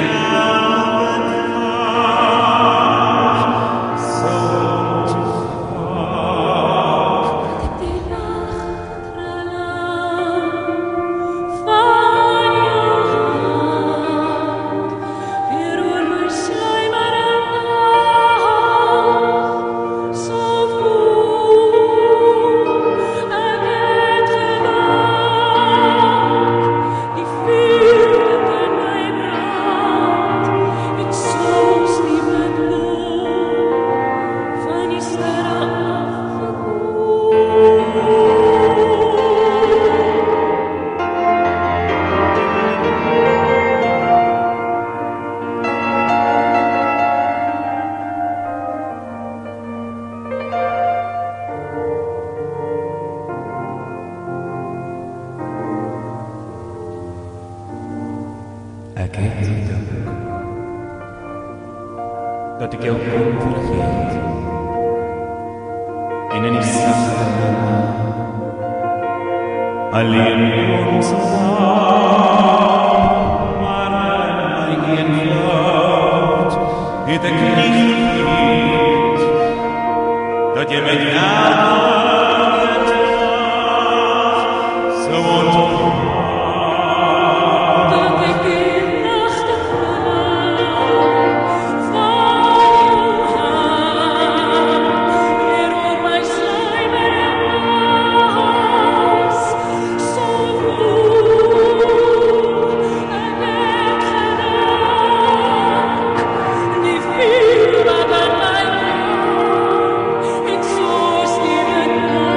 Ek het gedink dat ek jou kon vergeet en in die sagte alleen kon slaap, maar in my een vloed het ek nie geweet dat jy met elke dag so ontmoet. Ik zoals die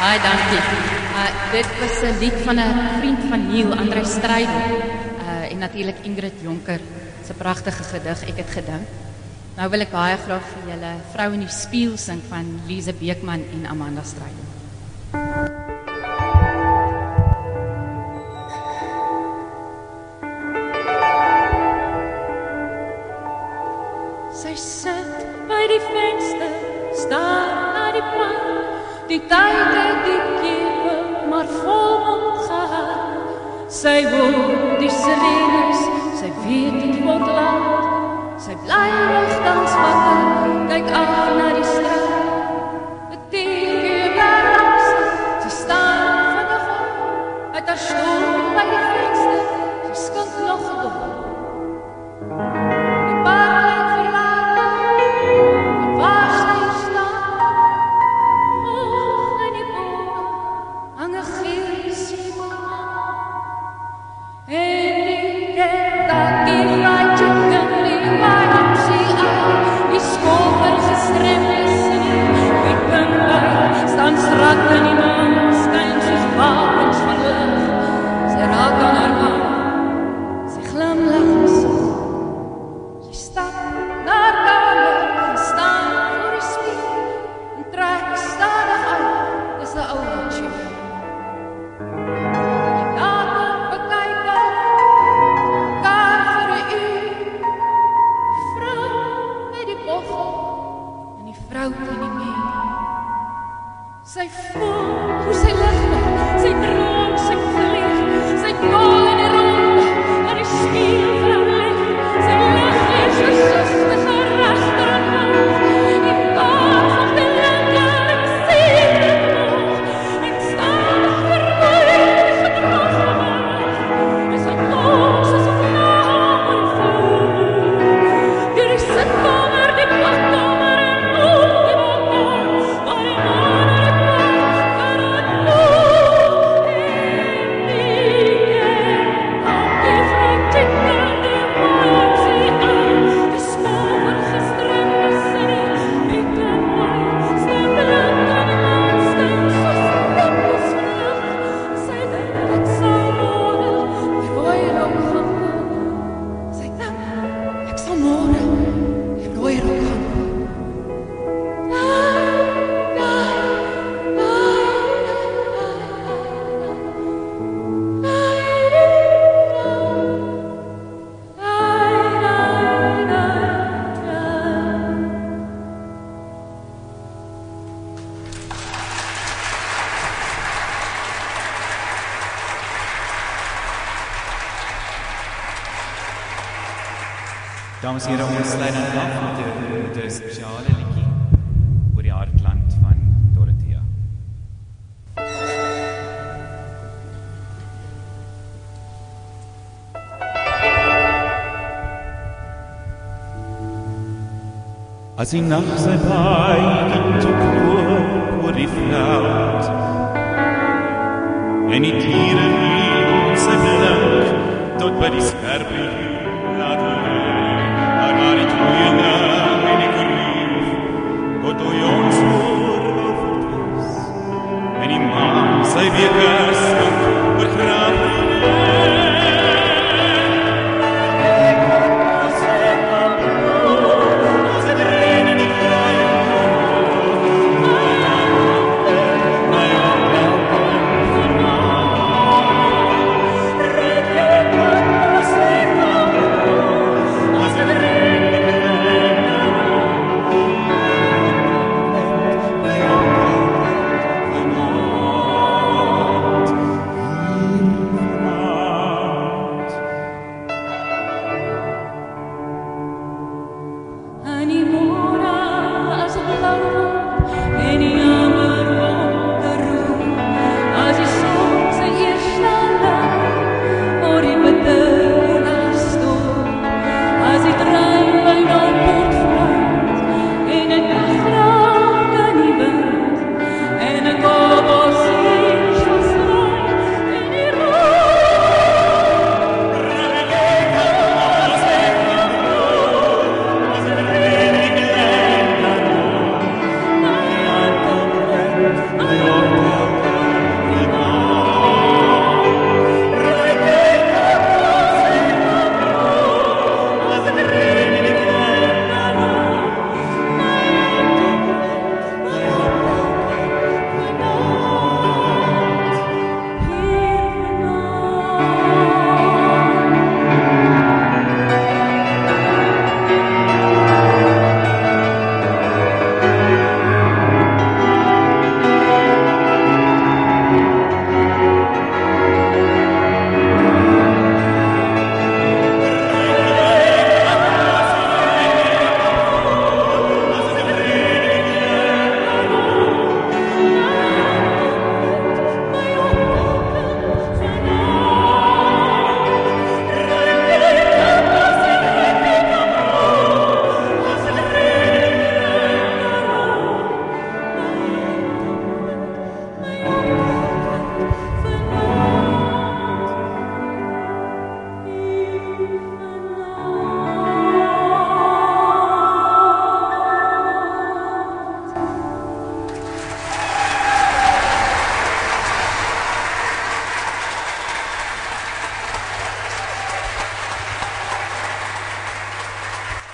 Baie dankie. Uh, dit was 'n lied van 'n vriend van Neil, Andrei Strydom. Uh, en natuurlik Ingrid Jonker se pragtige gedig Ek het gedink. Nou wil ek baie graag vir julle Vrou in die Spieël sing van Lise Beekman en Amanda Strydom. Sy sit by die venster, staar na die plan, die tyd het die kepe maar volmond gehad. Sy hoor die sirenes, sy weet dit word laat, sy bly nogtans wakker, kyk af na die straat. Het tien keer daar langs, sy staan vinnig op, uit haar stoel by die venster, sy skink nog gedop. Die paard lyk verlaten, van waar sy staan, hoog in die bome, hang 'n geel siemelmaan. En die Kentucky Fried Chicken, die Mayapsie aan, die skoper gestremdes in die wekenbuik, staan strak in die maan, skyn soos wapens van lig. Sy raak aan haar man, sy glimlag en sing. Sy stap na haar kamer, gaan staan voor die spieël, en trek stadig uit, dis 'n ou watjie. Die dame bekyk haar, mekaar vir 'n uur. Die vrou met die bochel, en die vrou teen die muur. Sy voel hoe sy lig word, sy droom, sy vlieg, sy dwaal in die ronde, en die spieël van lig. Sy lig is versigtige regter en hoog, die paard van die linker en seker omhoog, en stadig vermoeid, gedroog van haar rug, en sy kom soos 'n vlam oor die vloer. Deur die sitkamer, die badkamer en ook die balkon, waar die maan in die kort van haar loop. En die Kentucky Fried Chicken, die Mayapsie aan, die skoper gestremdes in die wekenbuik, staan blank aan die maan, skyn soos rimpels van lig. Sy dink ek sal môre die rooi rok gaan koop. Sy dink ek sal môre die rooi rok gaan koop. Dames en here, ons sluit dan af met 'n met 'n spesiale liedjie oor die hartland van Dorothea. As die nag sy baai toe knoop oor die veld, en die diere nie sy blink tot by die skerpe uur laat lê, daar waar die troeënde en die grief, wat oor ons oor verdwis, en die maan sy weke skink oor graaf Thank you.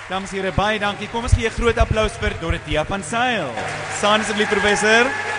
Dames en here, baie dankie. Kom ons gee 'n groot applous vir Dorothea van Sail. Staan asseblief professor.